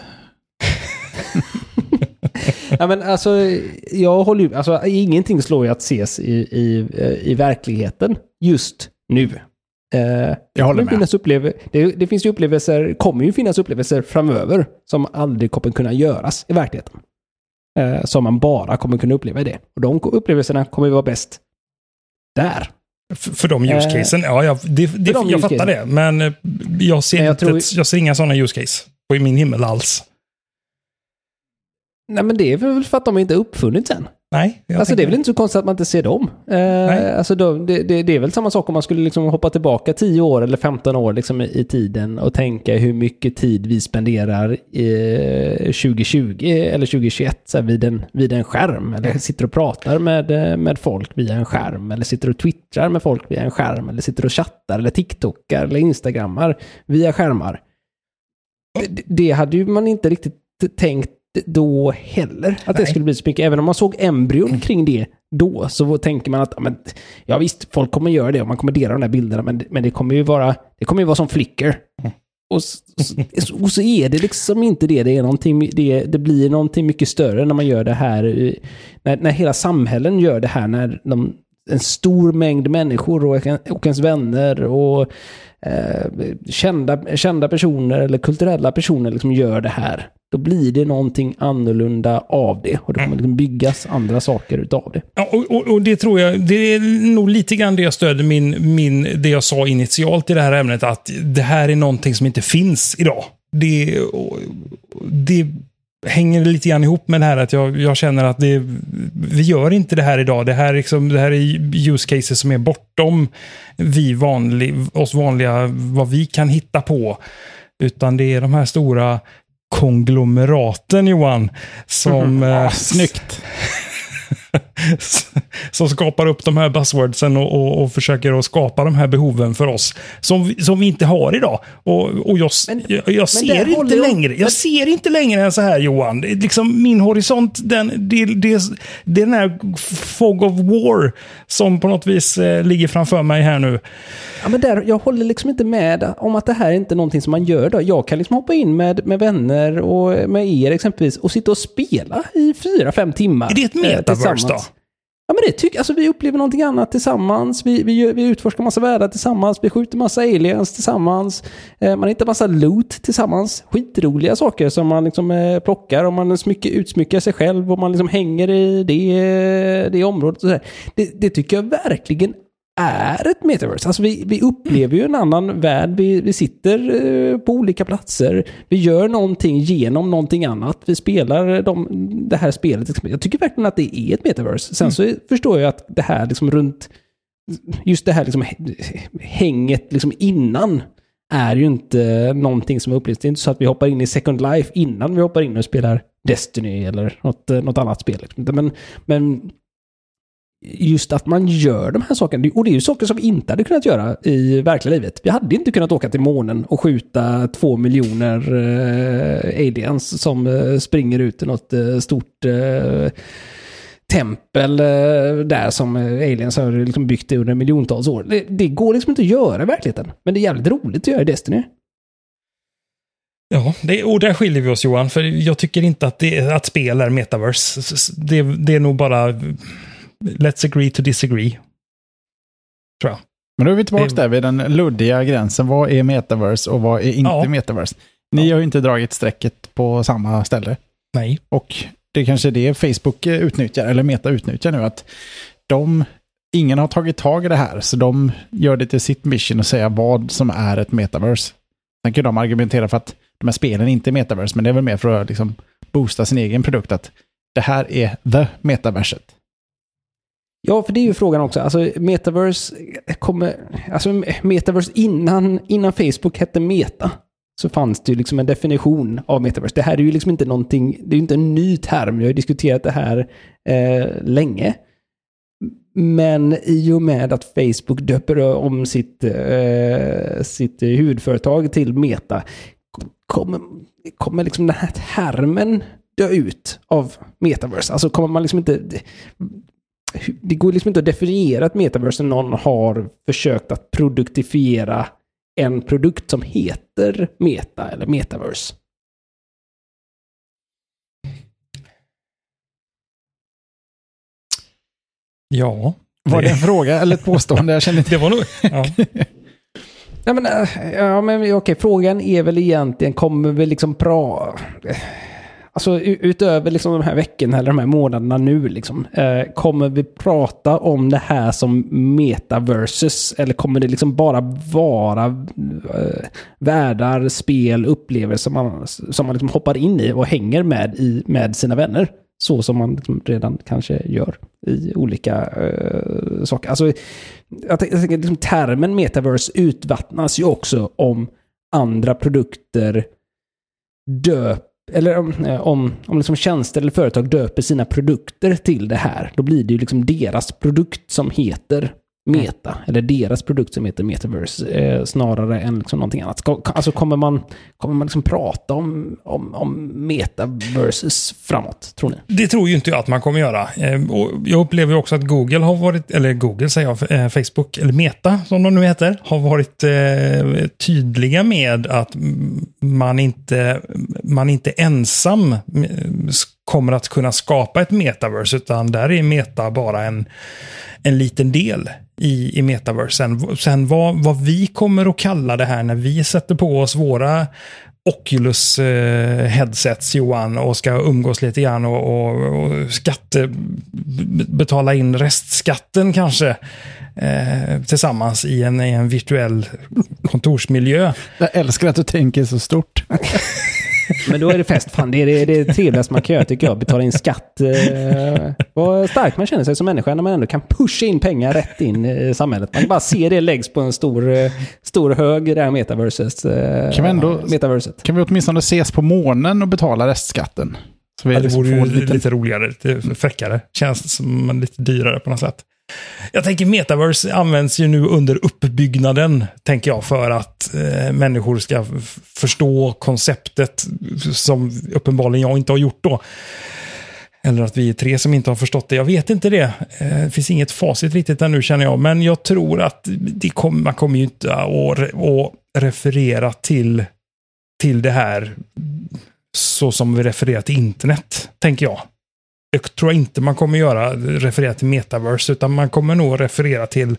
Ja, men alltså, jag håller ju, alltså, ingenting slår ju att ses i verkligheten just nu. Jag håller med. Det finns ju upplevelser, kommer ju finnas upplevelser framöver som aldrig kommer kunna göras i verkligheten. Som man bara kommer kunna uppleva i det. Och de upplevelserna kommer ju vara bäst där. För de use casen, jag fattar det. Men jag ser inga sådana use case på min himmel alls. Nej, men det är väl för att de inte är uppfunnits än. Nej. Alltså det är väl inte så konstigt att man inte ser dem. Alltså det är väl samma sak om man skulle liksom hoppa tillbaka 10 år eller 15 år liksom i tiden och tänka hur mycket tid vi spenderar 2020 eller 2021 så här, vid en skärm. Eller sitter och pratar med folk via en skärm. Eller sitter och twittrar med folk via en skärm. Eller sitter och chattar eller tiktokar eller instagrammar via skärmar. Det hade ju man inte riktigt tänkt då heller att det skulle bli så mycket. Även om man såg embryon kring det då, så tänker man att ja visst, folk kommer göra det och man kommer dela de där bilderna, men det kommer ju vara som Flickr. Och så är det liksom inte det. Det är någonting, det blir någonting mycket större när man gör det här, när hela samhällen gör det här, när en stor mängd människor och ens vänner och kända personer eller kulturella personer liksom gör det här. Då blir det någonting annorlunda av det. Och det kommer liksom byggas andra saker utav det. Ja, och det tror jag, det är nog lite grann det jag stöder det jag sa initialt i det här ämnet, att det här är någonting som inte finns idag. Det hänger lite grann ihop med det här att jag känner att vi gör inte det här idag. Det här är use cases som är bortom oss vanliga, vad vi kan hitta på. Utan det är de här stora konglomeraten, Johan, som snyggt. som skapar upp de här buzzwordsen och försöker att skapa de här behoven för oss som vi inte har idag. Och jag ser inte längre. Jag ser inte längre än så här, Johan. Liksom min horisont, det är den här fog of war som på något vis ligger framför mig här nu. Ja, men jag håller liksom inte med om att det här är inte någonting som man gör då. Jag kan liksom hoppa in med vänner och med er exempelvis och sitta och spela i 4-5 timmar. Är det ett metaverse då? Ja, men alltså vi upplever någonting annat tillsammans. Vi utforskar massa världar tillsammans. Vi skjuter massa aliens tillsammans. Man hittar massa loot tillsammans. Skitroliga saker som man liksom plockar och man utsmyckar sig själv och man liksom hänger i det området. Och så det tycker jag verkligen är ett metaverse. Alltså vi upplever ju en annan värld. Vi sitter på olika platser. Vi gör någonting genom någonting annat. Vi spelar det här spelet. Jag tycker verkligen att det är ett metaverse. Sen så förstår jag att det här liksom runt just det här liksom hänget liksom innan är ju inte någonting som upplevs. Det är inte så att vi hoppar in i Second Life innan vi hoppar in och spelar Destiny eller något annat spel. Men just att man gör de här sakerna, och det är ju saker som vi inte hade kunnat göra i verkliga livet. Vi hade inte kunnat åka till månen och skjuta 2 miljoner aliens som springer ut i något stort tempel där som aliens har liksom byggt under miljontals år. Det går liksom inte att göra i verkligheten, men det är jävligt roligt att göra i Destiny. Ja, och där skiljer vi oss, Johan, för jag tycker inte att spel är metaverse. Det är nog bara let's agree to disagree, tror jag. Men då är vi tillbaka där vid den luddiga gränsen. Vad är metaverse och vad är inte metaverse? Ni har ju inte dragit strecket på samma ställe. Nej. Och det kanske är det Facebook utnyttjar, eller Meta utnyttjar nu, att ingen har tagit tag i det här, så de gör det till sitt mission och säga vad som är ett metaverse. Sen kan de argumentera för att de här spelen inte är metaverse, men det är väl mer för att liksom boosta sin egen produkt, att det här är the metaverset. Ja, för det är ju frågan också. Alltså metaverse innan Facebook hette Meta, så fanns det ju liksom en definition av metaverse. Det här är ju liksom inte någonting, det är ju inte en ny term. Jag har ju diskuterat det här länge. Men i och med att Facebook döper om sitt huvudföretag till Meta, kommer liksom den här termen dö ut av metaverse. Alltså kommer man liksom inte... Det går liksom inte att definiera ett metaverse när någon har försökt att produktifiera en produkt som heter Meta eller metaverse. Ja. Var det en fråga eller ett påstående? Jag känner inte. Det var nog... Ja. men okej, frågan är väl egentligen, kommer vi liksom alltså utöver liksom de här veckorna eller de här månaderna nu liksom, kommer vi prata om det här som metaverses, eller kommer det liksom bara vara världar, spel, upplevelser som man liksom hoppar in i och hänger med sina vänner så som man liksom redan kanske gör i olika saker. Alltså, jag tänker liksom, termen metaverse utvattnas ju också om andra produkter eller om liksom tjänster eller företag döper sina produkter till det här. Då blir det ju liksom deras produkt som heter Meta, eller deras produkt som heter Metaverse, snarare än liksom någonting annat. Alltså kommer man liksom prata om Metaverses framåt, tror ni? Det tror ju inte jag att man kommer göra. Och jag upplever också att Google har varit, eller Google säger jag, Facebook, eller Meta som de nu heter, har varit tydliga med att man inte ensam kommer att kunna skapa ett Metaverse, utan där är Meta bara en liten del i Metaverse. Sen vad vi kommer att kalla det här när vi sätter på oss våra Oculus headsets, Johan, och ska umgås lite grann och betala in restskatten kanske tillsammans i en virtuell kontorsmiljö. Jag älskar att du tänker så stort. Men då är det fest, fan. Det är det trevligaste man kan göra, tycker jag. Betala in skatt. Vad starkt man känner sig som människa när man ändå kan pusha in pengar rätt in i samhället. Man kan bara se det läggs på en stor hög i det här metaverset. Kan vi åtminstone ses på månen och betala restskatten? Så vi det vore ju lite roligare, lite fräckare. Känns som lite dyrare på något sätt. Jag tänker Metaverse används ju nu under uppbyggnaden, tänker jag, för att människor ska förstå konceptet som uppenbarligen jag inte har gjort då. Eller att vi är 3 som inte har förstått det. Jag vet inte det. Det finns inget facit riktigt ännu, känner jag. Men jag tror att man kommer ju inte att referera till det här så som vi refererar till internet, tänker jag. Jag tror inte man kommer referera till Metaverse, utan man kommer nog referera till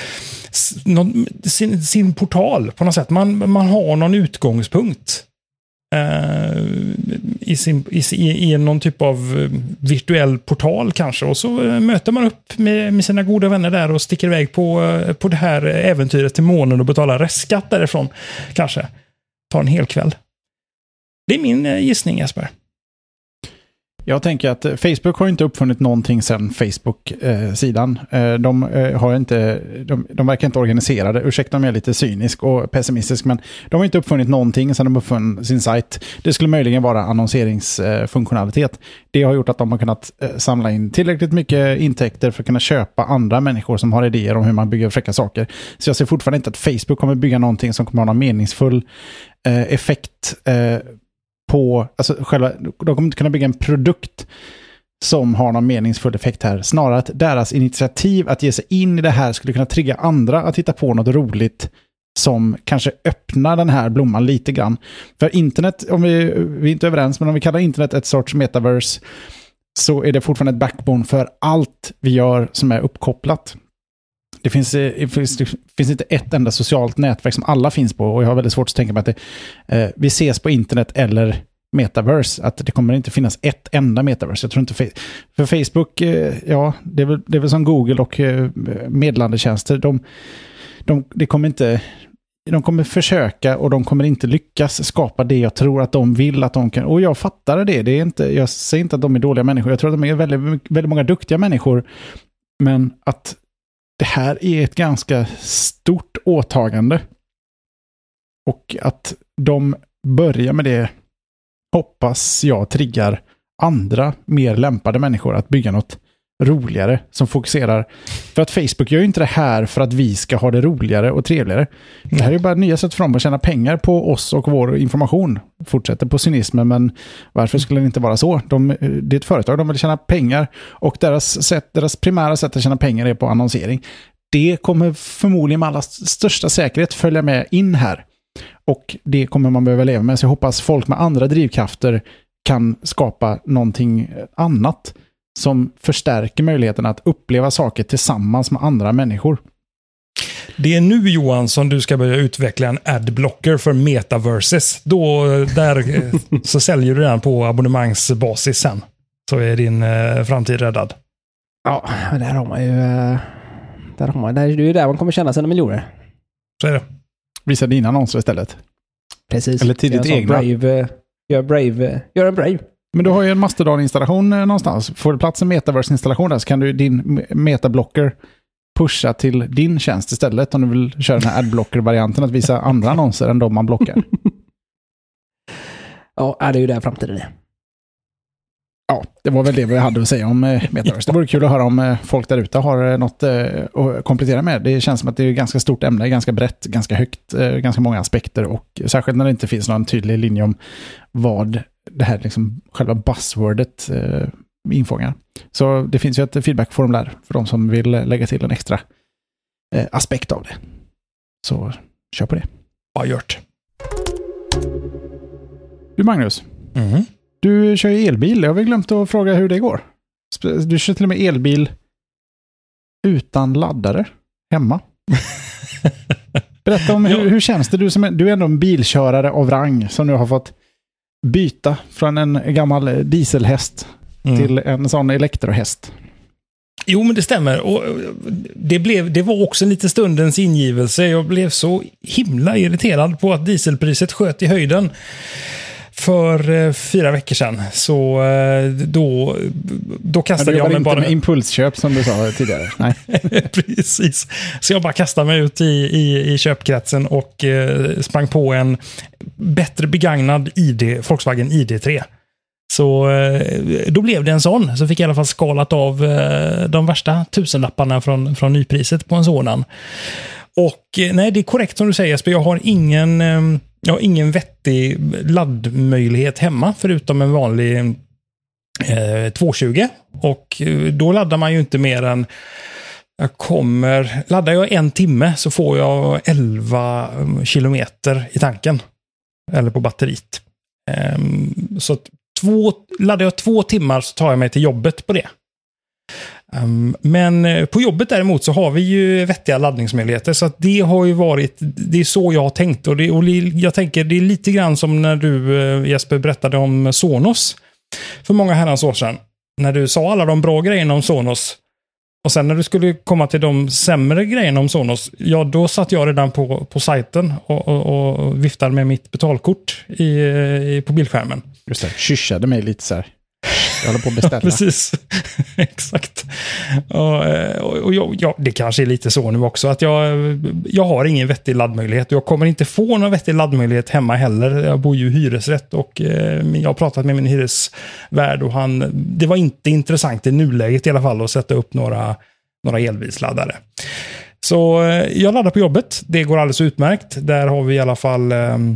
sin portal på något sätt. Man har någon utgångspunkt i någon typ av virtuell portal kanske, och så möter man upp med sina goda vänner där och sticker iväg på det här äventyret till månen och betalar restskatt därifrån kanske. Ta en hel kväll. Det är min gissning, Jesper. Jag tänker att Facebook har inte uppfunnit någonting sedan Facebook-sidan. De verkar inte organiserade. Ursäkta om jag är lite cynisk och pessimistisk, men de har inte uppfunnit någonting sedan de uppfann sin sajt. Det skulle möjligen vara annonseringsfunktionalitet. Det har gjort att de har kunnat samla in tillräckligt mycket intäkter för att kunna köpa andra människor som har idéer om hur man bygger fräcka saker. Så jag ser fortfarande inte att Facebook kommer bygga någonting som kommer ha någon meningsfull effekt alltså de kommer inte kunna bygga en produkt som har någon meningsfull effekt här. Snarare att deras initiativ att ge sig in i det här skulle kunna trigga andra att hitta på något roligt som kanske öppnar den här blomman lite grann. För internet, om vi är inte överens, men om vi kallar internet ett sorts metaverse, så är det fortfarande ett backbone för allt vi gör som är uppkopplat. Det finns inte ett enda socialt nätverk som alla finns på, och jag har väldigt svårt att tänka mig att vi ses på internet eller metaverse, att det kommer inte finnas ett enda metaverse. Jag tror inte för Facebook, det är väl som Google och meddelandetjänster. De kommer försöka, och de kommer inte lyckas skapa det jag tror att de vill att de kan. Och jag fattar det. Jag säger inte att de är dåliga människor. Jag tror att de är väldigt, väldigt många duktiga människor, men att det här är ett ganska stort åtagande. Och att de börjar med det, hoppas jag triggar andra mer lämpade människor att bygga något roligare som fokuserar. För att Facebook gör ju inte det här för att vi ska ha det roligare och trevligare. Det här är bara nya sätt för dem att tjäna pengar på oss och vår information. Fortsätter på cynismen, men varför skulle det inte vara så? Det är ett företag, de vill tjäna pengar, och deras primära sätt att tjäna pengar är på annonsering. Det kommer förmodligen med allra största säkerhet följa med in här. Och det kommer man behöva leva med. Så jag hoppas folk med andra drivkrafter kan skapa någonting annat som förstärker möjligheten att uppleva saker tillsammans med andra människor. Det är nu, Johan, som du ska börja utveckla en adblocker för metaverses. Så säljer du den på abonnemangsbasis sen. Så är din framtid räddad. Ja, men där har man ju... det är ju där man kommer tjäna sina miljoner. Så är det. Visa dina annonser istället. Precis. Eller till ditt egna. Gör en Brave. Men du har ju en Mastodon-installation någonstans. Får du plats en Metaverse-installation där så kan du din metablocker pusha till din tjänst istället om du vill köra den här adblocker-varianten att visa andra annonser än de man blockar. Ja, det är ju där framtiden är. Ja, det var väl det vi hade att säga om Metaverse. Det vore kul att höra om folk där ute har något att komplettera med. Det känns som att det är ett ganska stort ämne, ganska brett, ganska högt, ganska många aspekter och särskilt när det inte finns någon tydlig linje om vad det här liksom själva buzzwordet infångar. Så det finns ju ett feedbackformulär för de som vill lägga till en extra aspekt av det. Så kör på det. Bra gjort. Du Magnus, du kör ju elbil. Jag har väl glömt att fråga hur det går. Du kör till och med elbil utan laddare hemma. Berätta om hur känns det? Du är ändå en bilkörare av rang som nu har fått byta från en gammal dieselhäst till en sån elektrohäst. Jo, men det stämmer. Och det var också en liten stundens ingivelse. Jag blev så himla irriterad på att dieselpriset sköt i höjden för 4 veckor sedan. Så då kastade jag mig bara... med impulsköp som du sa tidigare. Nej. Precis. Så jag bara kastade mig ut i köpkretsen och sprang på en bättre begagnad Volkswagen ID3. Så då blev det en sån. Så fick jag i alla fall skalat av de värsta 1000-lapparna från nypriset på en sådan. Och nej, det är korrekt som du säger Jesper. Jag har ingen vettig laddmöjlighet hemma förutom en vanlig 220. Och då laddar man ju inte mer än laddar jag 1 timme så får jag 11 kilometer i tanken. Eller på batteriet. Så laddar jag 2 timmar så tar jag mig till jobbet på det. Men på jobbet däremot så har vi ju vettiga laddningsmöjligheter så att det har ju varit, det är så jag har tänkt och jag tänker det är lite grann som när du Jesper berättade om Sonos för många herrans år sedan. När du sa alla de bra grejerna om Sonos och sen när du skulle komma till de sämre grejerna om Sonos, ja då satt jag redan på sajten och viftade med mitt betalkort på bildskärmen. Just det, kyssade mig lite så här. Jag håller på att beställa. Precis, exakt. Och det kanske är lite så nu också att jag har ingen vettig laddmöjlighet. Jag kommer inte få någon vettig laddmöjlighet hemma heller. Jag bor ju i hyresrätt och jag har pratat med min hyresvärd och det var inte intressant i nuläget i alla fall att sätta upp några elbilsladdare. Så jag laddar på jobbet. Det går alldeles utmärkt. Där har vi i alla fall...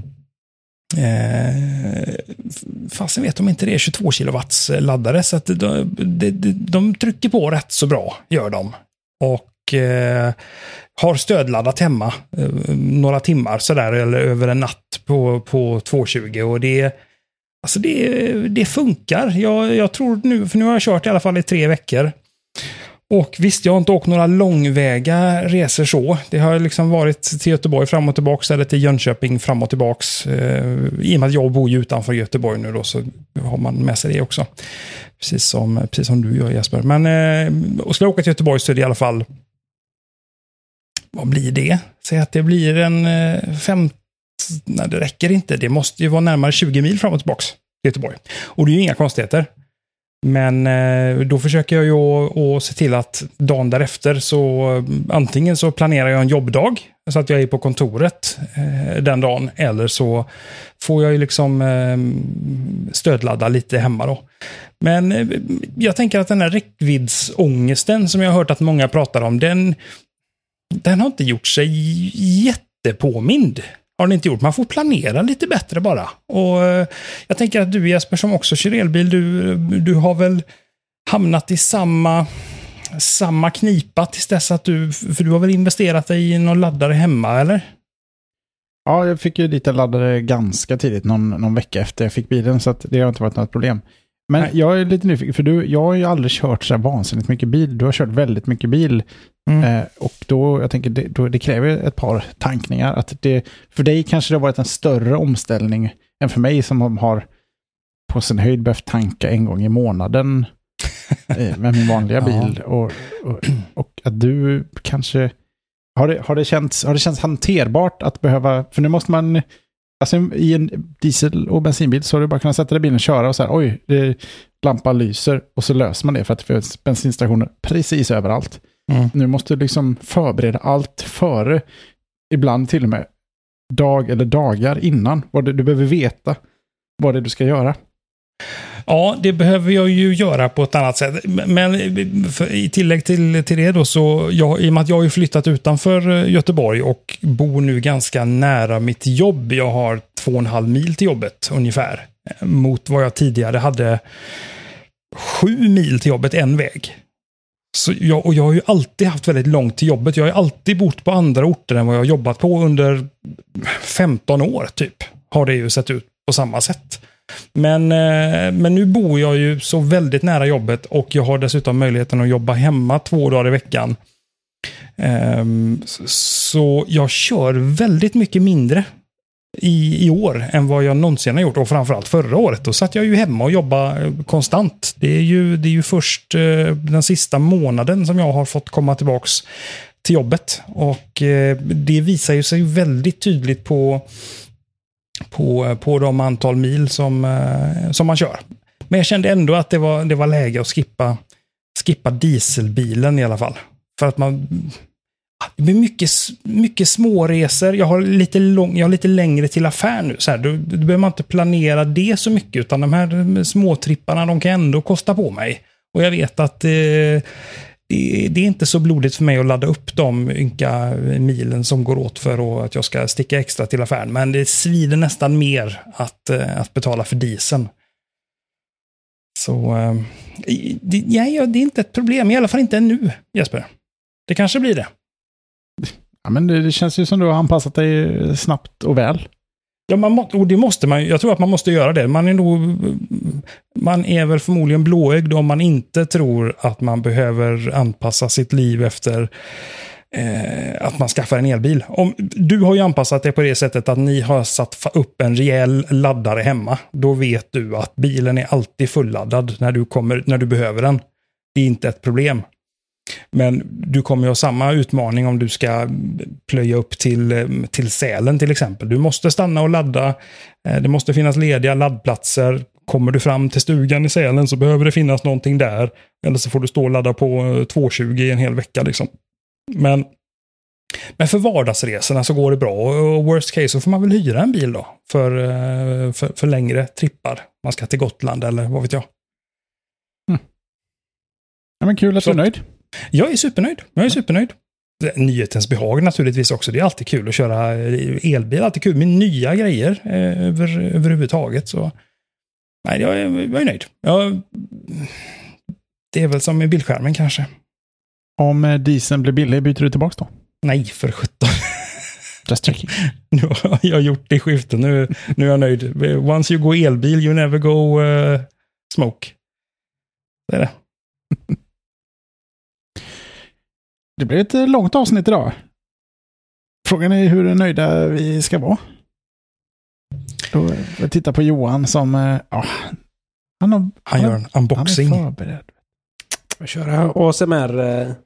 fast jag vet om inte det är 22 kilowatts laddare så att de trycker på rätt så bra, gör de. Och har stödladdat hemma några timmar sådär eller över en natt på 220 och det funkar. Jag tror nu, för nu har jag kört i alla fall i 3 veckor. Och visst, jag har inte åkt några långväga resor så. Det har liksom varit till Göteborg fram och tillbaks eller till Jönköping fram och tillbaks. I och med att jag bor ju utanför Göteborg nu då så har man med sig det också. Precis som du gör Jesper. Men och ska jag åka till Göteborg så är det i alla fall vad blir det? Säg att det blir en 5... Nej, det räcker inte. Det måste ju vara närmare 20 mil fram och tillbaks till Göteborg. Och det är ju inga konstigheter. Men då försöker jag ju att se till att dagen därefter så antingen så planerar jag en jobbdag så att jag är på kontoret den dagen eller så får jag ju liksom stödladda lite hemma då. Men jag tänker att den här räckviddsångesten som jag har hört att många pratar om den har inte gjort sig jättepåmind. Har den inte gjort. Man får planera lite bättre bara. Och jag tänker att du Jesper som också kör elbil, du har väl hamnat i samma knipa tills dess att för du har väl investerat i någon laddare hemma, eller? Ja, jag fick ju lite laddare ganska tidigt, någon vecka efter jag fick bilen, så att det har inte varit något problem. Men nej. Jag är lite nyfiken, för jag har ju aldrig kört så här vansinnigt mycket bil. Du har kört väldigt mycket bil. Och då, jag tänker, det kräver ett par tankningar. Att för dig kanske det har varit en större omställning än för mig som har på sin höjd behövt tanka en gång i månaden med min vanliga bil. Och att du kanske... Har det känts hanterbart att behöva... För nu måste man Alltså i en diesel- och bensinbil så har du bara kunnat sätta dig i bilen och köra och så här, oj, lampan lyser och så löser man det för att det finns bensinstationer precis överallt. Nu måste du liksom förbereda allt före, ibland till och med dag eller dagar innan. Du behöver veta vad det är du ska göra. Ja, det behöver jag ju göra på ett annat sätt. Men i tillägg till det då, så i och med att jag har ju flyttat utanför Göteborg och bor nu ganska nära mitt jobb. Jag har 2,5 mil till jobbet ungefär. Mot vad jag tidigare hade 7 mil till jobbet en väg. Så jag har ju alltid haft väldigt långt till jobbet. Jag har ju alltid bott på andra orter än vad jag har jobbat på under 15 år typ. Har det ju sett ut på samma sätt. Men nu bor jag ju så väldigt nära jobbet och jag har dessutom möjligheten att jobba hemma 2 dagar i veckan. Så jag kör väldigt mycket mindre i år än vad jag någonsin har gjort, och framförallt förra året. Då satt jag ju hemma och jobbade konstant. Det är ju först den sista månaden som jag har fått komma tillbaks till jobbet, och det visar ju sig väldigt tydligt på de antal mil som man kör. Men jag kände ändå att det var läge att skippa dieselbilen i alla fall. För att det blir mycket små resor. Jag har lite längre till affär nu. Så här, då behöver man inte planera det så mycket, utan de här småtripparna, de kan ändå kosta på mig. Och jag vet att det är inte så blodigt för mig att ladda upp de ynka milen som går åt för att jag ska sticka extra till affären. Men det svider nästan mer att betala för dieseln. Så det är inte ett problem. I alla fall inte ännu, Jesper. Det kanske blir det. Ja, men det känns ju som du har anpassat dig snabbt och väl. Ja, och det måste man. Jag tror att man måste göra det. Man är väl förmodligen blåögd om man inte tror att man behöver anpassa sitt liv efter att man skaffar en elbil. Du har ju anpassat det på det sättet att ni har satt upp en rejäl laddare hemma. Då vet du att bilen är alltid fulladdad när du behöver den. Det är inte ett problem. Men du kommer ju ha samma utmaning om du ska plöja upp till Sälen till exempel. Du måste stanna och ladda. Det måste finnas lediga laddplatser. Kommer du fram till stugan i Sälen så behöver det finnas någonting där. Eller så får du stå och ladda på 220 i en hel vecka liksom. Men för vardagsresorna så går det bra. Och worst case så får man väl hyra en bil då. För längre trippar. Man ska till Gotland eller vad vet jag. Ja, men kul att du är nöjd. Jag är supernöjd. Nyhetens behag naturligtvis också. Det är alltid kul att köra elbil. Alltid kul med nya grejer överhuvudtaget. Så nej, jag är nöjd. Det är väl som med bildskärmen kanske. Om dieseln blir billig, byter du tillbaka då? Nej, för 17. Just checking. Nu har jag gjort det skiftet. Nu är jag nöjd. Once you go elbil, you never go smoke. Det är det. Det blir ett långt avsnitt idag. Frågan är hur nöjda vi ska vara. Då jag tittar på Johan som han gör en unboxing. Jag köra ASMR